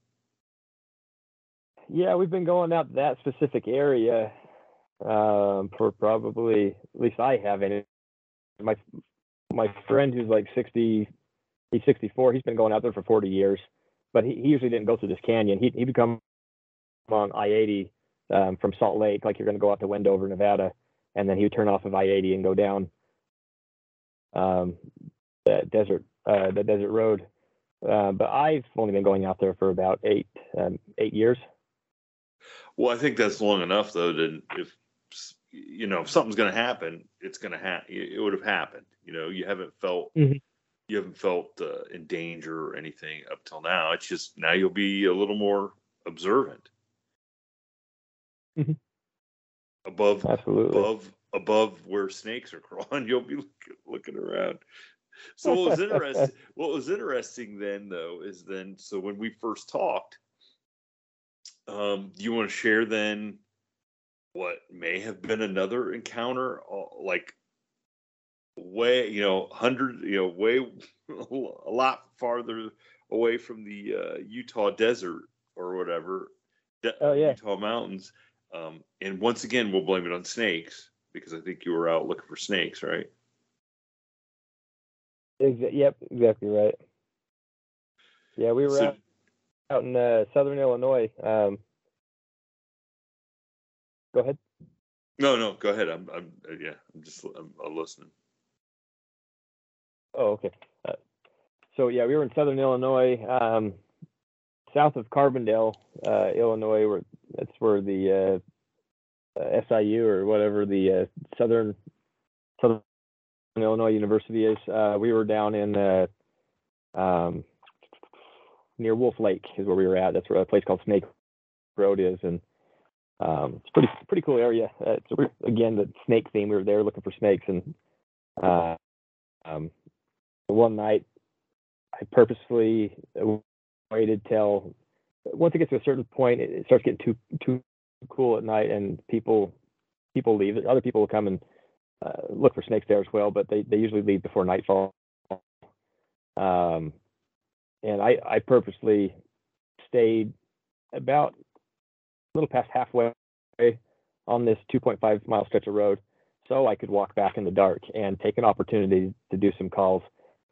Yeah, we've been going out that specific area um, for probably, at least I have any. My my friend who's like sixty, he's sixty-four. He's been going out there for forty years, but he, he usually didn't go through this canyon. He he would come on I eighty um, from Salt Lake, like you're going to go out to Wendover, Nevada, and then he would turn off of I eighty and go down um, that desert uh, the desert road. Uh, but I've only been going out there for about eight um, eight years. Well, I think that's long enough, though, that if you know if something's going to happen, it's going to happen. It would have happened. You know, you haven't felt mm-hmm. you haven't felt uh, in danger or anything up till now. It's just now you'll be a little more observant. Mm-hmm. Above, Absolutely. above, above where snakes are crawling, you'll be looking, looking around. So what was interesting? What was interesting then, though, is then so when we first talked, um, do you want to share then what may have been another encounter, uh, like way, you know, hundred, you know, way a lot farther away from the uh, Utah desert or whatever, de- oh yeah, Utah mountains, um, and once again we'll blame it on snakes because I think you were out looking for snakes, right? Exa- yep, exactly right. Yeah, we were So, out, out in uh, southern Illinois. Um, go ahead. No, no, go ahead. I'm, I'm, uh, yeah, I'm just, I'm, I'm listening. Oh, okay. Uh, so yeah, we were in Southern Illinois, um, south of Carbondale, uh, Illinois, where that's where the uh, S I U or whatever the uh, Southern Southern Illinois University is. Uh, we were down in uh, um, near Wolf Lake is where we were at. That's where a place called Snake Road is, and um, it's pretty pretty cool area. Uh, it's again the snake theme. We were there looking for snakes, and uh, um, one night I purposefully waited till once it gets to a certain point, it starts getting too too cool at night, and people people leave. Other people will come and uh, look for snakes there as well, but they, they usually leave before nightfall. Um, and I, I purposely stayed about a little past halfway on this two point five mile stretch of road, so I could walk back in the dark and take an opportunity to do some calls.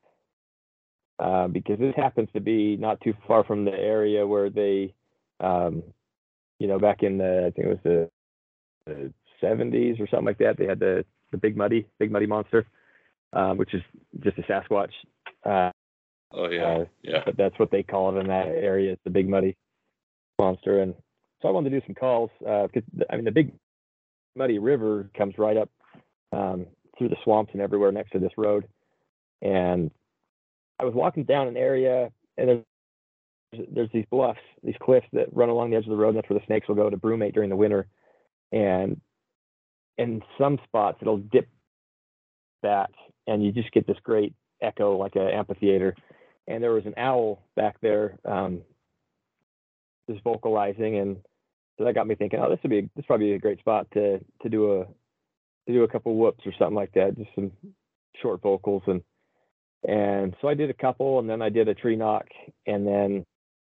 Uh, because this happens to be not too far from the area where they, um, you know, back in the, I think it was the, the seventies or something like that, they had the, the Big Muddy, Big Muddy monster, um, which is just a Sasquatch. Uh, oh, yeah. Uh, yeah. But that's what they call it in that area. It's the Big Muddy monster. And so I wanted to do some calls because, uh, I mean, the Big Muddy River comes right up um, through the swamps and everywhere next to this road. And I was walking down an area, and there's, there's these bluffs, these cliffs that run along the edge of the road. And that's where the snakes will go to brumate during the winter. And in some spots, it'll dip back, and you just get this great echo, like an amphitheater. And there was an owl back there, um, just vocalizing, and so that got me thinking, oh, this would be this would probably be a great spot to to do a to do a couple whoops or something like that, just some short vocals. And And so I did a couple, and then I did a tree knock, and then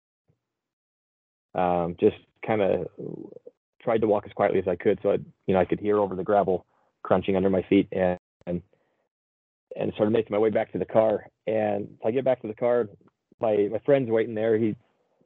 um, just kind of tried to walk as quietly as I could, so I, you know, I could hear over the gravel crunching under my feet, and and, and started making my way back to the car. And so I get back to the car, my my friend's waiting there. He,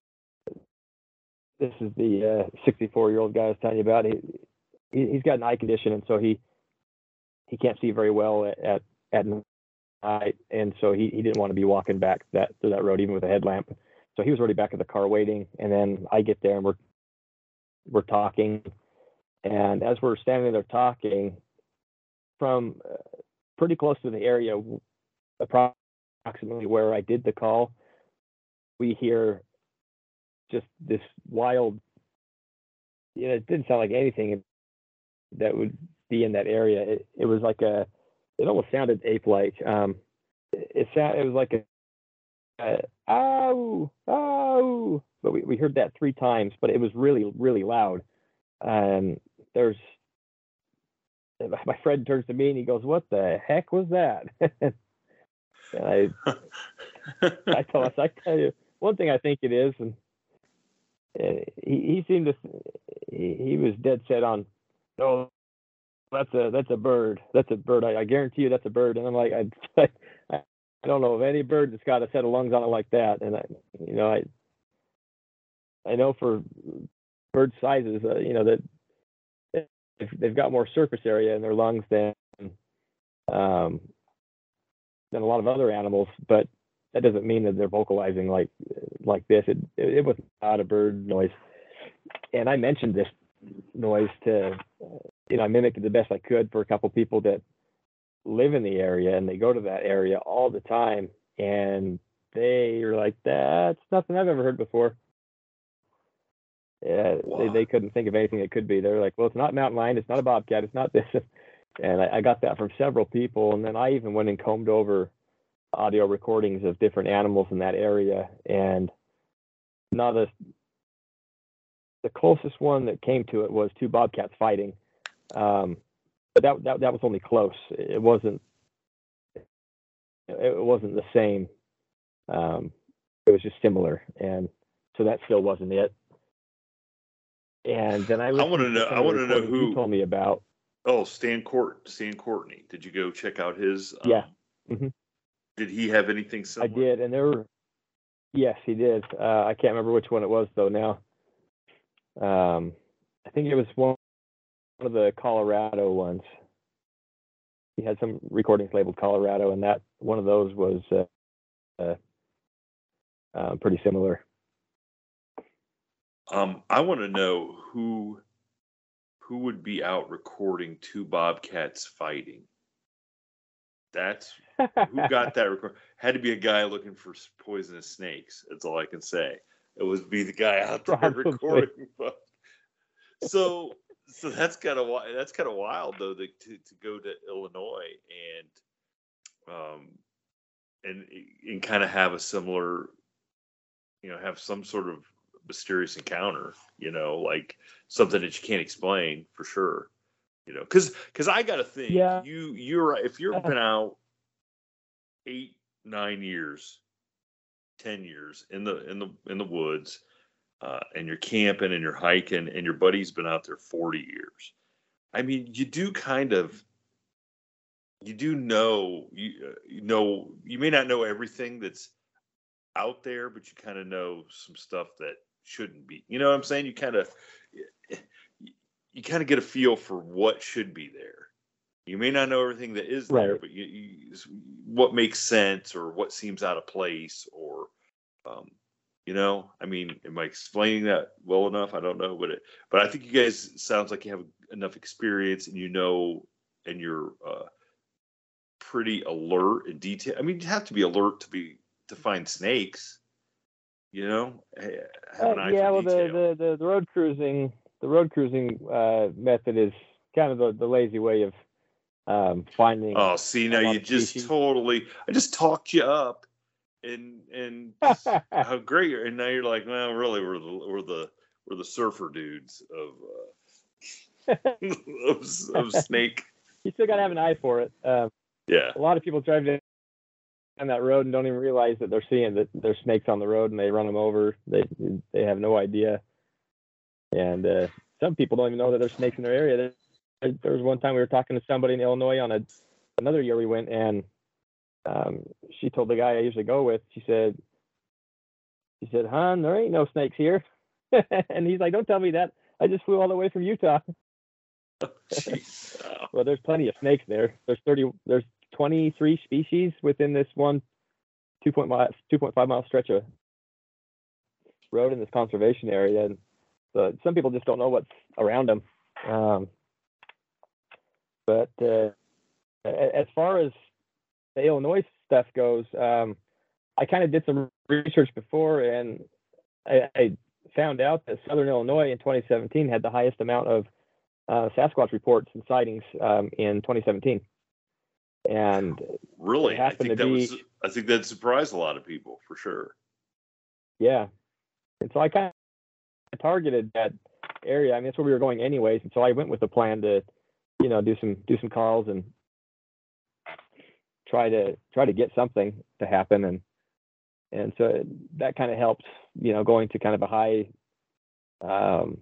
this is the uh, sixty-four year old guy I was telling you about. He, he he's got an eye condition, and so he he can't see very well at at, at night, and so he, he didn't want to be walking back that through that road even with a headlamp. So he was already back at the car waiting, and then I get there and we're we're talking, and as we're standing there talking, from uh, pretty close to the area, approximately where I did the call, we hear just this wild, you know, it didn't sound like anything that would be in that area. It, it was like a It almost sounded ape-like. Um, it sound, it was like a, a ow, ow, but we, we heard that three times, but it was really, really loud. And there's, my friend turns to me and he goes, "What the heck was that?" And I, I tell us, I tell you, one thing I think it is, and uh, he, he seemed to, he, he was dead set on, no, that's a that's a bird. That's a bird. I, I guarantee you that's a bird. And I'm like, I, I I don't know of any bird that's got a set of lungs on it like that. And I, you know, I I know for bird sizes, uh, you know, that if they've got more surface area in their lungs than um than a lot of other animals, but that doesn't mean that they're vocalizing like like this. It it, it was not a bird noise. And I mentioned this noise to, uh, you know, I mimicked it the best I could for a couple people that live in the area, and they go to that area all the time, and they are like, "That's nothing I've ever heard before." Yeah, wow. they, they couldn't think of anything it could be. They're like, "Well, it's not mountain lion, it's not a bobcat, it's not this." And I, I got that from several people, and then I even went and combed over audio recordings of different animals in that area, and not a the closest one that came to it was two bobcats fighting, um, but that, that that was only close. It wasn't it wasn't the same. Um, it was just similar, and so that still wasn't it. And then I, I want to know. I want to know who you told me about. Oh, Stan Court, Stan Courtney. Did you go check out his? Um, yeah. Mm-hmm. Did he have anything similar? I did, and there were. Yes, he did. Uh, I can't remember which one it was though now. Um, I think it was one of the Colorado ones. He had some recordings labeled Colorado, and that one of those was uh, uh, uh, pretty similar. Um, I want to know who who would be out recording two bobcats fighting. That's who got that record. Had to be a guy looking for poisonous snakes. That's all I can say. It would be the guy out there Probably. recording. So, so that's kind of that's kind of wild though to, to to go to Illinois and um and and kind of have a similar, you know, have some sort of mysterious encounter, you know, like something that you can't explain for sure, you know, because because I gotta think, yeah. you you're if you've been out eight nine years, ten years in the in the in the woods, uh, and you're camping and you're hiking, and your buddy's been out there forty years. I mean, you do kind of you do know you, uh, you know you may not know everything that's out there, but you kind of know some stuff that shouldn't be. You know what I'm saying? You kind of you kind of get a feel for what should be there. You may not know everything that is there, Right. but you, you, what makes sense or what seems out of place, or um, you know, I mean, am I explaining that well enough? I don't know, but it, but I think you guys sounds like you have enough experience, and you know, and you're uh, pretty alert and detail. I mean, you have to be alert to be to find snakes. You know, have an Uh, eye yeah, for well, the, detail. the, the, the road cruising, the road cruising uh, method is kind of the, the lazy way of um, finding. Oh, see, now a lot you of just species. totally, I just talked you up, and and how great you're, and now you're like, well, really, we're the we're the we're the surfer dudes of uh, of, of snake. You still got to have an eye for it. Um, Yeah, a lot of people drive down that road and don't even realize that they're seeing that there's snakes on the road, and they run them over. They they have no idea. And uh, some people don't even know that there's snakes in their area. There, there was one time we were talking to somebody in Illinois on a another year we went, and um, she told the guy I usually go with, she said, she said, "Hon, there ain't no snakes here." And he's like, "Don't tell me that. I just flew all the way from Utah." Jeez. Oh. Well, there's plenty of snakes there. There's thirty. There's twenty-three species within this one two point five mile stretch of road in this conservation area, and so some people just don't know what's around them. Um, but uh, as far as the Illinois stuff goes, um, I kind of did some research before, and I, I found out that Southern Illinois in twenty seventeen had the highest amount of uh, Sasquatch reports and sightings um, in twenty seventeen. And really, I happened think to that be, was, I think that surprised a lot of people for sure. Yeah, and so I kind of targeted that area. I mean, that's where we were going anyways, and so I went with a plan to, you know, do some do some calls and try to try to get something to happen, and and so that kind of helped, you know, going to kind of a high, um,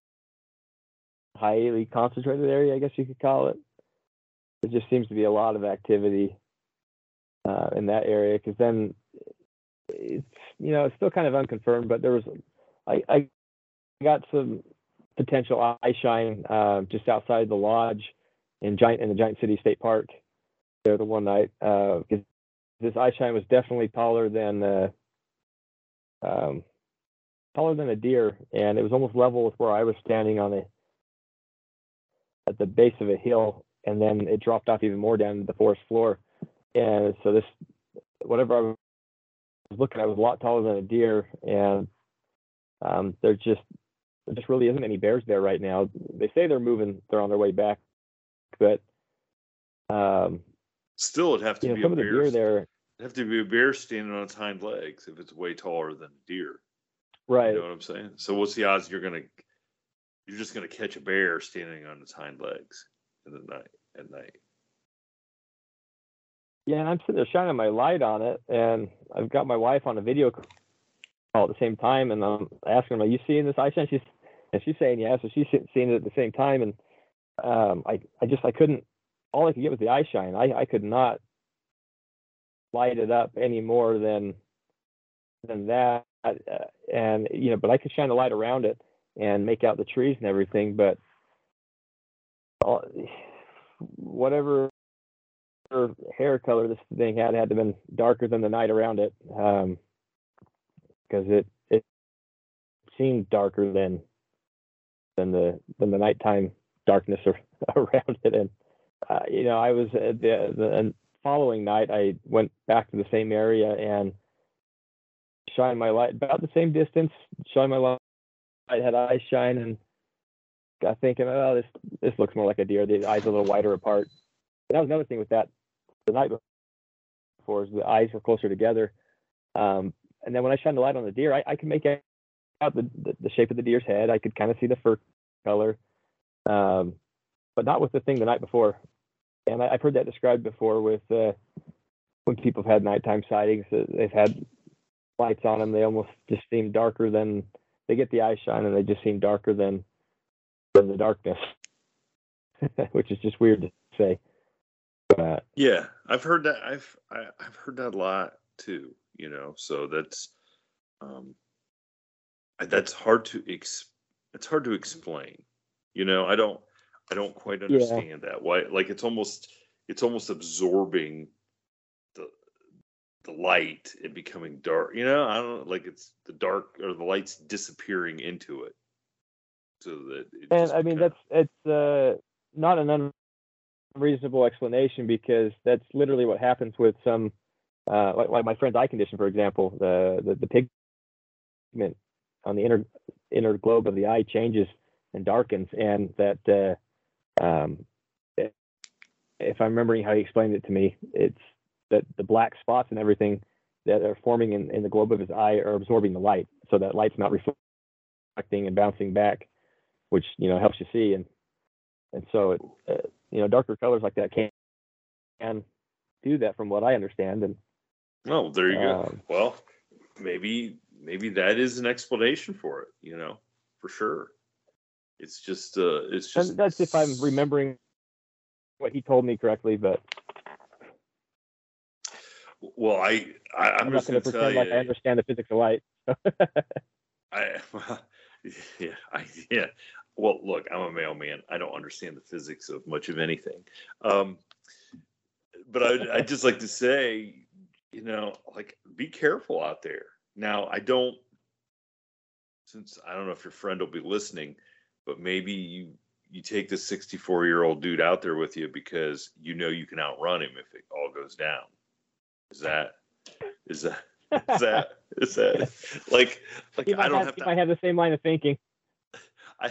highly concentrated area, I guess you could call it. There just seems to be a lot of activity uh, in that area, because then it's, you know, it's still kind of unconfirmed, but there was, I, I got some potential eye shine uh, just outside the lodge in Giant in the Giant City State Park there the one night. Uh, this eye shine was definitely taller than uh, um, taller than a deer, and it was almost level with where I was standing on a at the base of a hill, and then it dropped off even more down to the forest floor. And so this, whatever I was looking at was a lot taller than a deer, and um, there just there just really isn't any bears there right now. They say they're moving, they're on their way back, but um, still, it'd have to you know, be some a of the bear. deer there, It'd have to be a bear standing on its hind legs if it's way taller than a deer. right? You know what I'm saying? So what's the odds you're gonna you're just gonna catch a bear standing on its hind legs in the night at night? Yeah, and I'm sitting there shining my light on it, and I've got my wife on a video call at the same time, and I'm asking her, "Are you seeing this eye shine?" She's and she's saying yeah, so she's seeing it at the same time, and um, I I just I couldn't. All I could get was the eye shine. I I could not light it up any more than than that, uh, and you know, but I could shine the light around it and make out the trees and everything, but all, whatever hair color this thing had had to been darker than the night around it. Um, because it it seemed darker than than the than the nighttime darkness around it. And uh, you know, I was uh, the the following night I went back to the same area and shined my light about the same distance, shined my light, had eyes shine, and got thinking, oh, this this looks more like a deer. The eyes are a little wider apart. And that was another thing with that the night before, is the eyes were closer together. Um, and then when I shined the light on the deer, I, I could make out the, the, the shape of the deer's head. I could kind of see the fur color, um, but not with the thing the night before. And I, I've heard that described before with uh, when people have had nighttime sightings. Uh, they've had lights on them. They almost just seem darker than, they get the eye shine and they just seem darker than, than the darkness, which is just weird to say. Uh, yeah, I've heard that. I've I, I've heard that a lot too. You know, so that's um, that's hard to ex. It's hard to explain. You know, I don't I don't quite understand yeah. that. Why? Like it's almost it's almost absorbing the the light and becoming dark. You know, I don't like it's the dark or the light's disappearing into it. So that it and I mean that's it's uh, not an unreasonable explanation, because that's literally what happens with some uh, like, like my friend's eye condition, for example. The the, the pigment on the inner inner globe of the eye changes and darkens, and that uh, um, if I'm remembering how he explained it to me, it's that the black spots and everything that are forming in, in the globe of his eye are absorbing the light, so that light's not reflecting and bouncing back, which, you know, helps you see. And and so it, uh, you know, darker colors like that can can do that, from what I understand. And oh, there you um, go. Well, maybe maybe that is an explanation for it. You know, for sure. It's just uh, it's just and that's if I'm remembering what he told me correctly, but well, I, I I'm, I'm just not going to pretend you, like I understand the physics of light. I well, yeah I yeah. Well, look, I'm a mailman. I don't understand the physics of much of anything. Um, but I I just like to say, you know, like, be careful out there. Now, I don't, since I don't know if your friend will be listening, but maybe you you take this sixty-four year old dude out there with you because you know you can outrun him if it all goes down. Is that is that is that is that like like I don't have, have to. I have the same line of thinking. I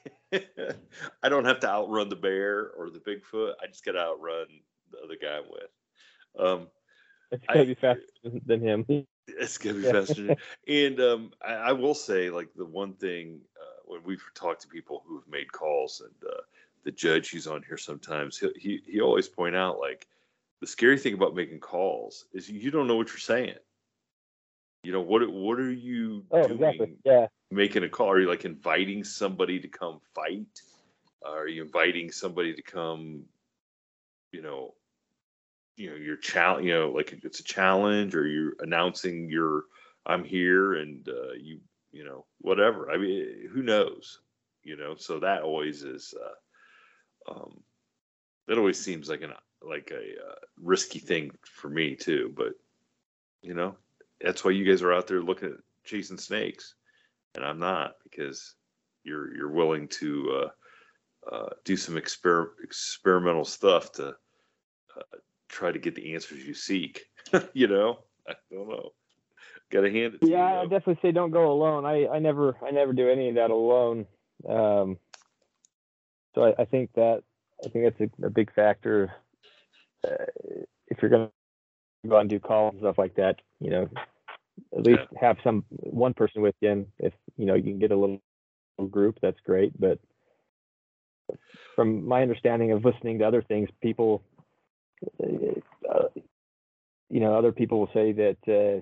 I don't have to outrun the bear or the Bigfoot. I just got to outrun the other guy I'm with. Um, it's gonna I, be faster than him. It's gonna be yeah. faster. And um, I, I will say, like, the one thing uh, when we've talked to people who have made calls, and uh, the judge who's on here sometimes, he, he he always point out, like, the scary thing about making calls is you don't know what you're saying. You know, what what are you oh, doing? Exactly. Yeah. Making a call? Are you like inviting somebody to come fight? Uh, are you inviting somebody to come, you know, you know, your challenge, you know, like it's a challenge, or you're announcing your, I'm here, and uh, you, you know, whatever. I mean, who knows, you know? So that always is, uh, um, that always seems like an, like a uh, risky thing for me too. But, you know, that's why you guys are out there looking at chasing snakes, and I'm not, because you're, you're willing to uh, uh, do some exper- experimental stuff to uh, try to get the answers you seek. You know, I don't know. Got to hand it to yeah, you. I definitely say don't go alone. I, I never I never do any of that alone. Um, so I, I think that I think that's a, a big factor. Uh, if you're going to go out and do calls and stuff like that, you know, at least yeah. have some one person with you. And if you know you can get a little, little group, that's great. But from my understanding of listening to other things, people. Uh, you know, other people will say that, uh,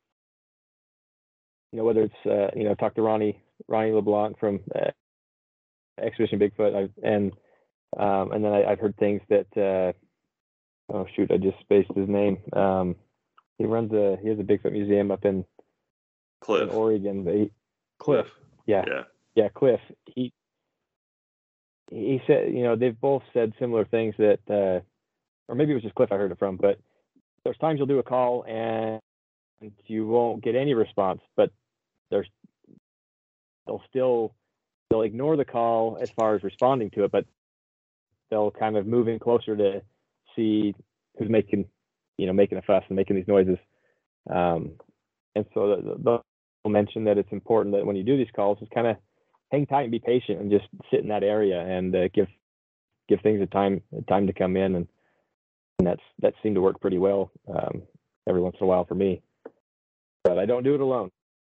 you know, whether it's, uh, you know, talk to Ronnie, Ronnie LeBlanc from uh, Expedition Bigfoot, I, and um, and then I, I've heard things that, uh, oh shoot, I just spaced his name. Um, he runs a, he has a Bigfoot museum up in, Cliff. in Oregon. He, Cliff. Yeah. Yeah. Yeah, Cliff. He he said, you know, they've both said similar things that, uh, or maybe it was just Cliff I heard it from, but there's times you'll do a call and you won't get any response, but there's they'll still they'll ignore the call as far as responding to it, but they'll kind of move in closer to see who's making, you know, making a fuss and making these noises. Um, and so they'll mention that it's important that when you do these calls, just kind of hang tight and be patient and just sit in that area and uh, give give things a time a time to come in, and, and that's that seemed to work pretty well um, every once in a while for me. But I don't do it alone.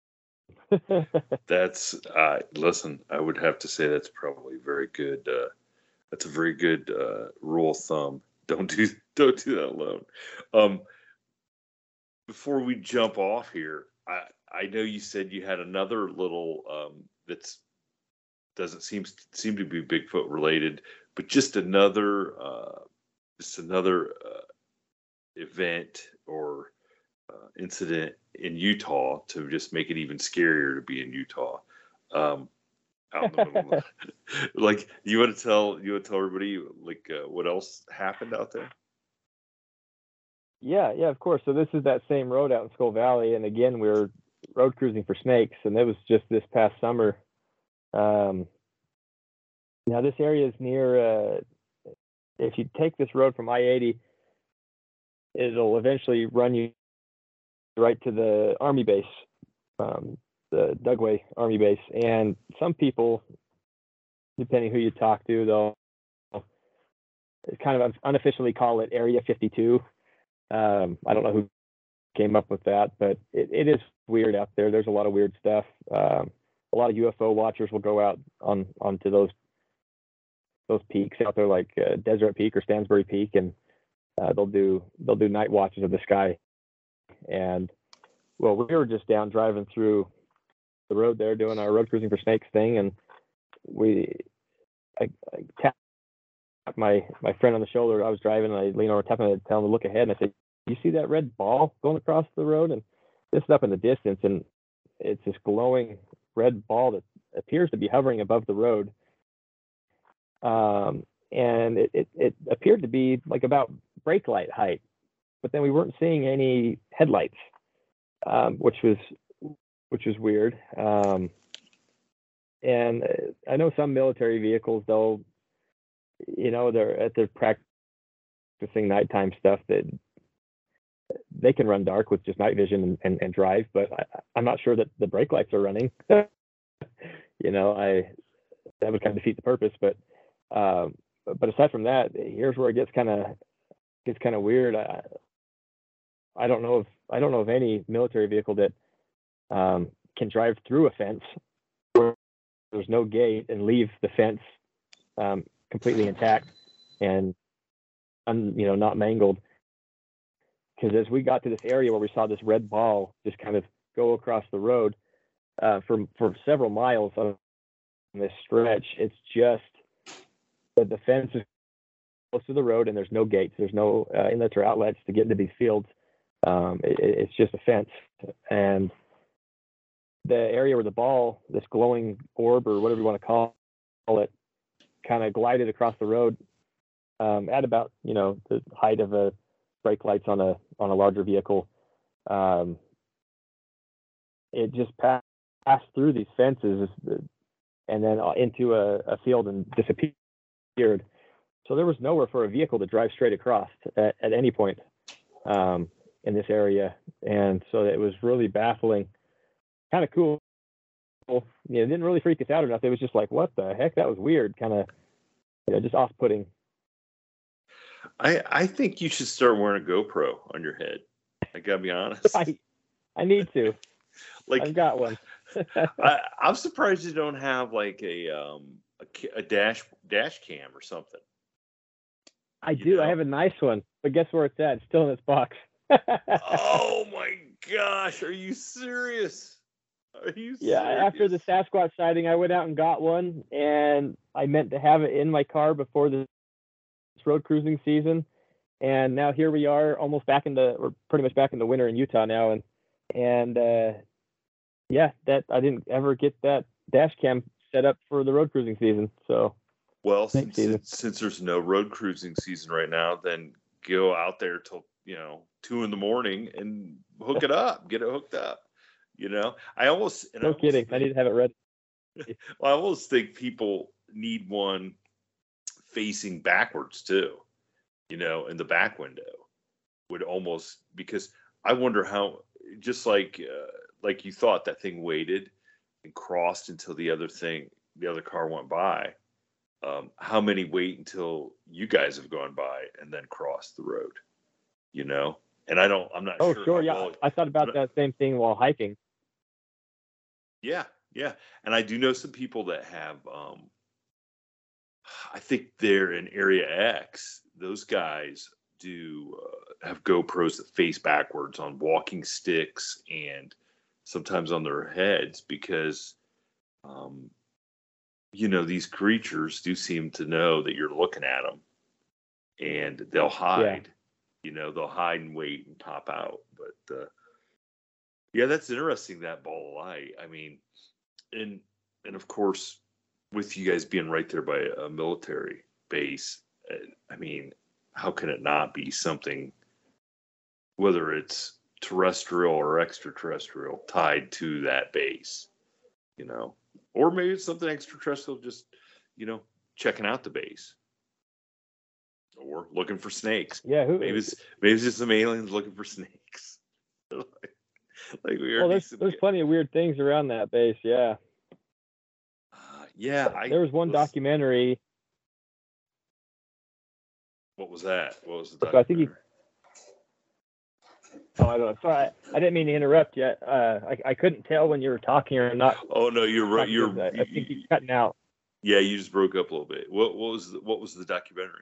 That's uh, listen. I would have to say that's probably very good. Uh, that's a very good uh, rule of thumb. Don't do don't do that alone. Um, before we jump off here, I I know you said you had another little um, that's doesn't seem seem to be Bigfoot related, but just another uh, just another uh, event or uh, incident in Utah to just make it even scarier to be in Utah. Um, out in the middle of, like, you want to tell you want to tell everybody like uh, what else happened out there? Yeah, yeah, of course. So this is that same road out in Skull Valley, and again, we were road cruising for snakes, and it was just this past summer. Um, now this area is near. Uh, if you take this road from I eighty, it'll eventually run you right to the Army base, um, the Dugway Army base. And some people, depending who you talk to, they'll kind of unofficially call it Area fifty-two. Um, I don't know who came up with that, but it, it is weird out there. There's a lot of weird stuff. Um, a lot of U F O watchers will go out on onto those those peaks out there, like uh, Deseret Peak or Stansbury Peak, and uh, they'll do they'll do night watches of the sky. And well, we were just down driving through the road there, doing our road cruising for snakes thing, and we I, I tapped my my friend on the shoulder. I was driving, and I leaned over, tapping him, tell him to look ahead, and I said, "You see that red ball going across the road?" And this is up in the distance, and it's this glowing red ball that appears to be hovering above the road. Um, and it, it, it appeared to be like about brake light height, but then we weren't seeing any headlights, um, which was which was weird. Um, and I know some military vehicles, they'll, you know, they're at their practicing nighttime stuff, that they can run dark with just night vision and, and, and drive, but I, I'm not sure that the brake lights are running. You know, I that would kind of defeat the purpose. But um, but aside from that, here's where it gets kind of gets kind of weird. I, I don't know if I don't know of any military vehicle that um, can drive through a fence where there's no gate and leave the fence um, completely intact and un, you know not mangled. Because as we got to this area where we saw this red ball just kind of go across the road uh, for for several miles on this stretch, it's just that the fence is close to the road and there's no gates, there's no uh, inlets or outlets to get into these fields. Um, it, it's just a fence, and the area where the ball, this glowing orb or whatever you want to call it, kind of glided across the road um, at about you know the height of a brake lights on a on a larger vehicle. Um, it just passed, passed through these fences and then into a, a field and disappeared. So there was nowhere for a vehicle to drive straight across at, at any point um, in this area, and so it was really baffling. Kind of cool. You know, it didn't really freak us out or nothing. It was just like, what the heck? That was weird. Kind of, you know, just off-putting. I, I think you should start wearing a GoPro on your head. I gotta be honest. I, I need to. Like, I've got one. I, I'm surprised you don't have like a um a, a dash dash cam or something. I you do. know? I have a nice one, but guess where it's at? It's still in its box. Oh my gosh! Are you serious? Are you serious? Yeah. After the Sasquatch sighting, I went out and got one, and I meant to have it in my car before the road cruising season, and now here we are, almost back in the we're pretty much back in the winter in Utah now, and and uh yeah that I didn't ever get that dash cam set up for the road cruising season. So well since, since since there's no road cruising season right now, then go out there till you know, two in the morning and hook it up, get it hooked up. You know, I almost and no I kidding. think, I need to have it ready. well, I almost think people need one facing backwards too. You know, in the back window would almost, because I wonder how, just like uh, like you thought that thing waited and crossed until the other thing, the other car went by. Um, how many wait until you guys have gone by and then cross the road? You know, and I don't, I'm not Oh, sure. sure. How Yeah. well, I thought about not, that same thing while hiking. Yeah. Yeah. And I do know some people that have, um, I think they're in Area X. Those guys do uh, have GoPros that face backwards on walking sticks and sometimes on their heads because, um, you know, these creatures do seem to know that you're looking at them and they'll hide. Yeah. You know, they'll hide and wait and pop out. But uh, yeah, that's interesting, that ball of light. I mean, and and of course, with you guys being right there by a military base, I mean, how can it not be something, whether it's terrestrial or extraterrestrial, tied to that base, you know? Or maybe it's something extraterrestrial, just, you know, checking out the base. Or looking for snakes. Yeah, who, maybe it's maybe it's just some aliens looking for snakes. like, like we well, there's there's plenty of weird things around that base. Yeah. Uh, yeah, I, there was one was, documentary. What was that? What was the documentary? I think he. Oh, I don't know. Sorry, I, I didn't mean to interrupt yet. Uh, I I couldn't tell when you were talking or not. Oh no, you're right. You're. I, I think you're cutting out. Yeah, you just broke up a little bit. What what was the, what was the documentary?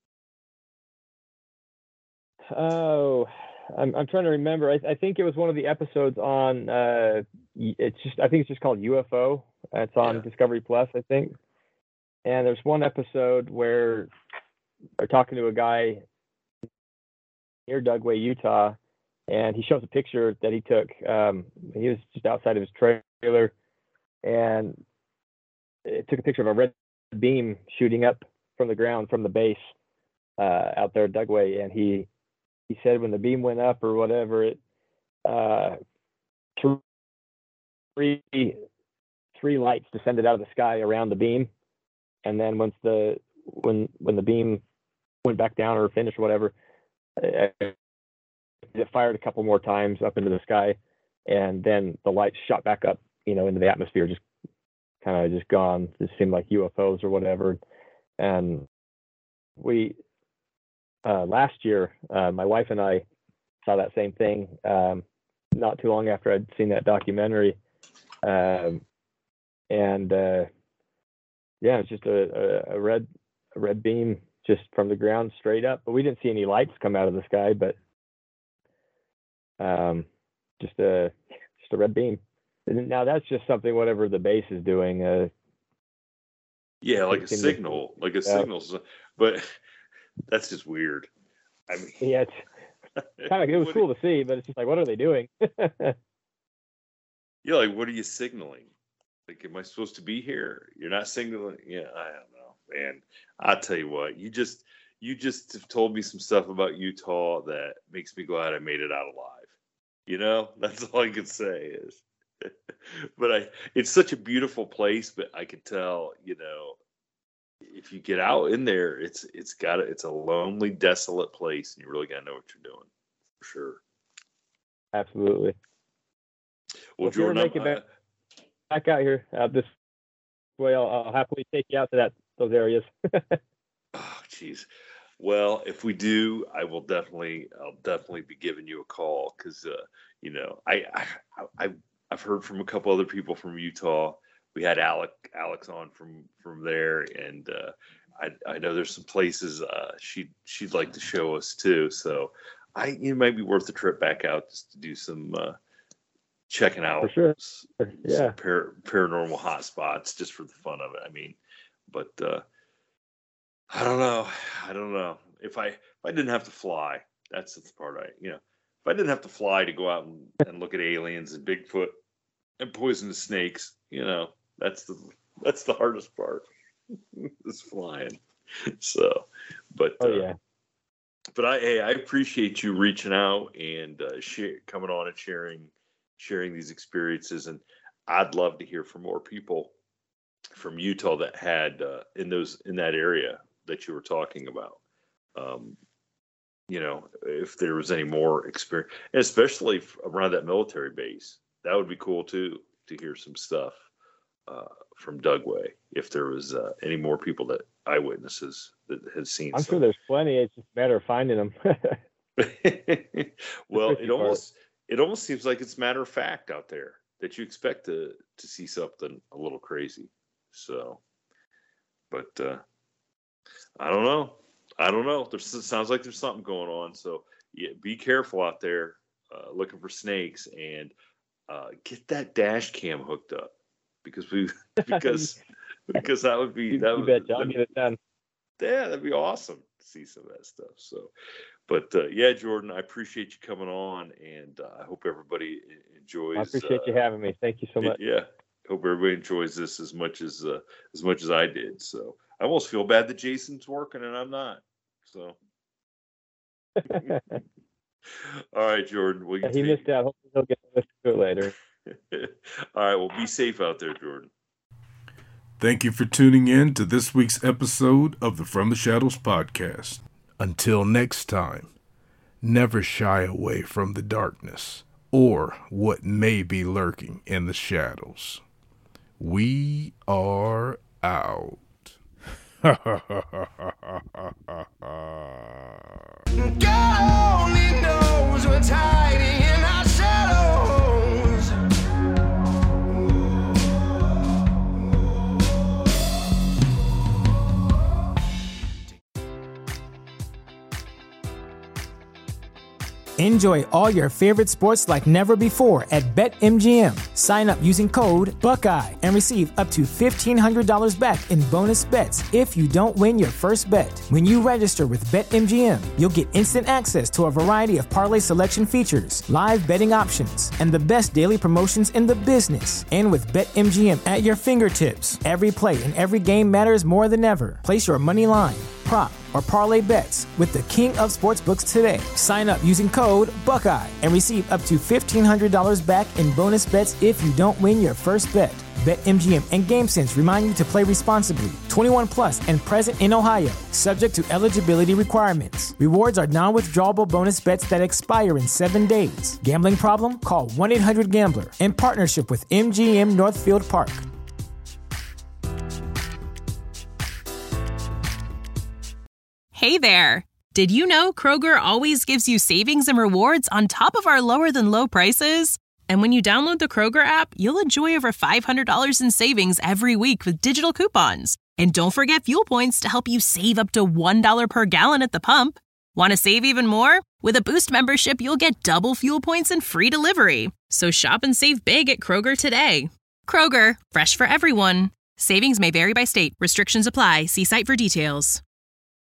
Oh, I'm I'm trying to remember. I, I think it was one of the episodes on. Uh, it's just I think it's just called U F O. It's on yeah. Discovery Plus, I think. And there's one episode where they're talking to a guy near Dugway, Utah, and he shows a picture that he took. Um, he was just outside of his trailer, and it took a picture of a red beam shooting up from the ground from the base uh, out there at Dugway, and he. He said when the beam went up or whatever, it uh, three three lights descended out of the sky around the beam, and then once the when when the beam went back down or finished or whatever, it, it fired a couple more times up into the sky, and then the lights shot back up, you know, into the atmosphere, just kind of just gone. It seemed like U F Os or whatever, and we. Uh, last year, uh, my wife and I saw that same thing um, not too long after I'd seen that documentary. Um, and uh, yeah, it's just a, a, a red a red beam just from the ground straight up. But we didn't see any lights come out of the sky, but um, just a just a red beam. And now that's just something whatever the base is doing. Uh, yeah, like a signal, like a uh, signal. But that's just weird. I mean, yeah, it's kind of it was cool to see, but it's just like, what are they doing? Yeah, like, what are you signaling? Like, am I supposed to be here? You're not signaling. Yeah, I don't know, man. I tell you what, you just you just have told me some stuff about Utah that makes me glad I made it out alive. You know, that's all I can say is. But I, it's such a beautiful place. But I could tell, you know. If you get out in there, it's it's got a, it's a lonely, desolate place, and you really got to know what you're doing, for sure. Absolutely. Well, if you ever make it back, back out here out this way, I'll, I'll happily take you out to that those areas. Oh, jeez. Well, if we do, I will definitely I'll definitely be giving you a call because uh, you know I I I I've heard from a couple other people from Utah. We had Alex Alex on from from there, and uh, I I know there's some places uh, she she'd like to show us too. So I it might be worth the trip back out just to do some uh, checking out. For sure. Some, yeah. some par- paranormal hotspots just for the fun of it. I mean, but uh, I don't know. I don't know if I if I didn't have to fly. That's the part I you know if I didn't have to fly to go out and, and look at aliens and Bigfoot and poisonous snakes, you know. That's the that's the hardest part. Is flying. So, but oh uh, yeah, but I, hey, I appreciate you reaching out and uh, share, coming on and sharing, sharing these experiences. And I'd love to hear from more people from Utah that had uh, in those in that area that you were talking about. Um, you know, if there was any more experience, and especially around that military base, that would be cool too, to hear some stuff uh, from Dugway. If there was uh, any more people that eyewitnesses that had seen. I'm some. sure there's plenty. It's just a matter of finding them. Well, it almost it almost seems like it's matter of fact out there that you expect to to see something a little crazy. So, but uh, I don't know. I don't know. There's, it sounds like there's something going on. So yeah, be careful out there uh, looking for snakes, and uh, get that dash cam hooked up because we because because that would be that you would betcha. I'll get it done. Yeah, that'd be awesome to see some of that stuff. So, but uh, yeah, Jordan, I appreciate you coming on, and uh, I hope everybody enjoys. I appreciate uh, you having me. Thank you so much. Yeah, hope everybody enjoys this as much as uh, as much as I did. So I almost feel bad that Jason's working and I'm not. So, all right, Jordan. Well, yeah, he missed out. Hopefully he'll get to listen to it later. All right. Well, be safe out there, Jordan. Thank you for tuning in to this week's episode of the From the Shadows podcast. Until next time, never shy away from the darkness or what may be lurking in the shadows. We are out. God only knows what's hiding in our shadows. Enjoy all your favorite sports like never before at BetMGM. Sign up using code Buckeye and receive up to fifteen hundred dollars back in bonus bets if you don't win your first bet. When you register with BetMGM, you'll get instant access to a variety of parlay selection features, live betting options, and the best daily promotions in the business. And with BetMGM at your fingertips, every play and every game matters more than ever. Place your money line, prop, or parlay bets with the king of sportsbooks today. Sign up using code Buckeye and receive up to fifteen hundred dollars back in bonus bets if you don't win your first bet. BetMGM and GameSense remind you to play responsibly. twenty-one plus and present in Ohio, subject to eligibility requirements. Rewards are non-withdrawable bonus bets that expire in seven days. Gambling problem? Call one eight hundred gambler in partnership with M G M Northfield Park. Hey there! Did you know Kroger always gives you savings and rewards on top of our lower-than-low prices? And when you download the Kroger app, you'll enjoy over five hundred dollars in savings every week with digital coupons. And don't forget fuel points to help you save up to one dollar per gallon at the pump. Want to save even more? With a Boost membership, you'll get double fuel points and free delivery. So shop and save big at Kroger today. Kroger, fresh for everyone. Savings may vary by state. Restrictions apply. See site for details.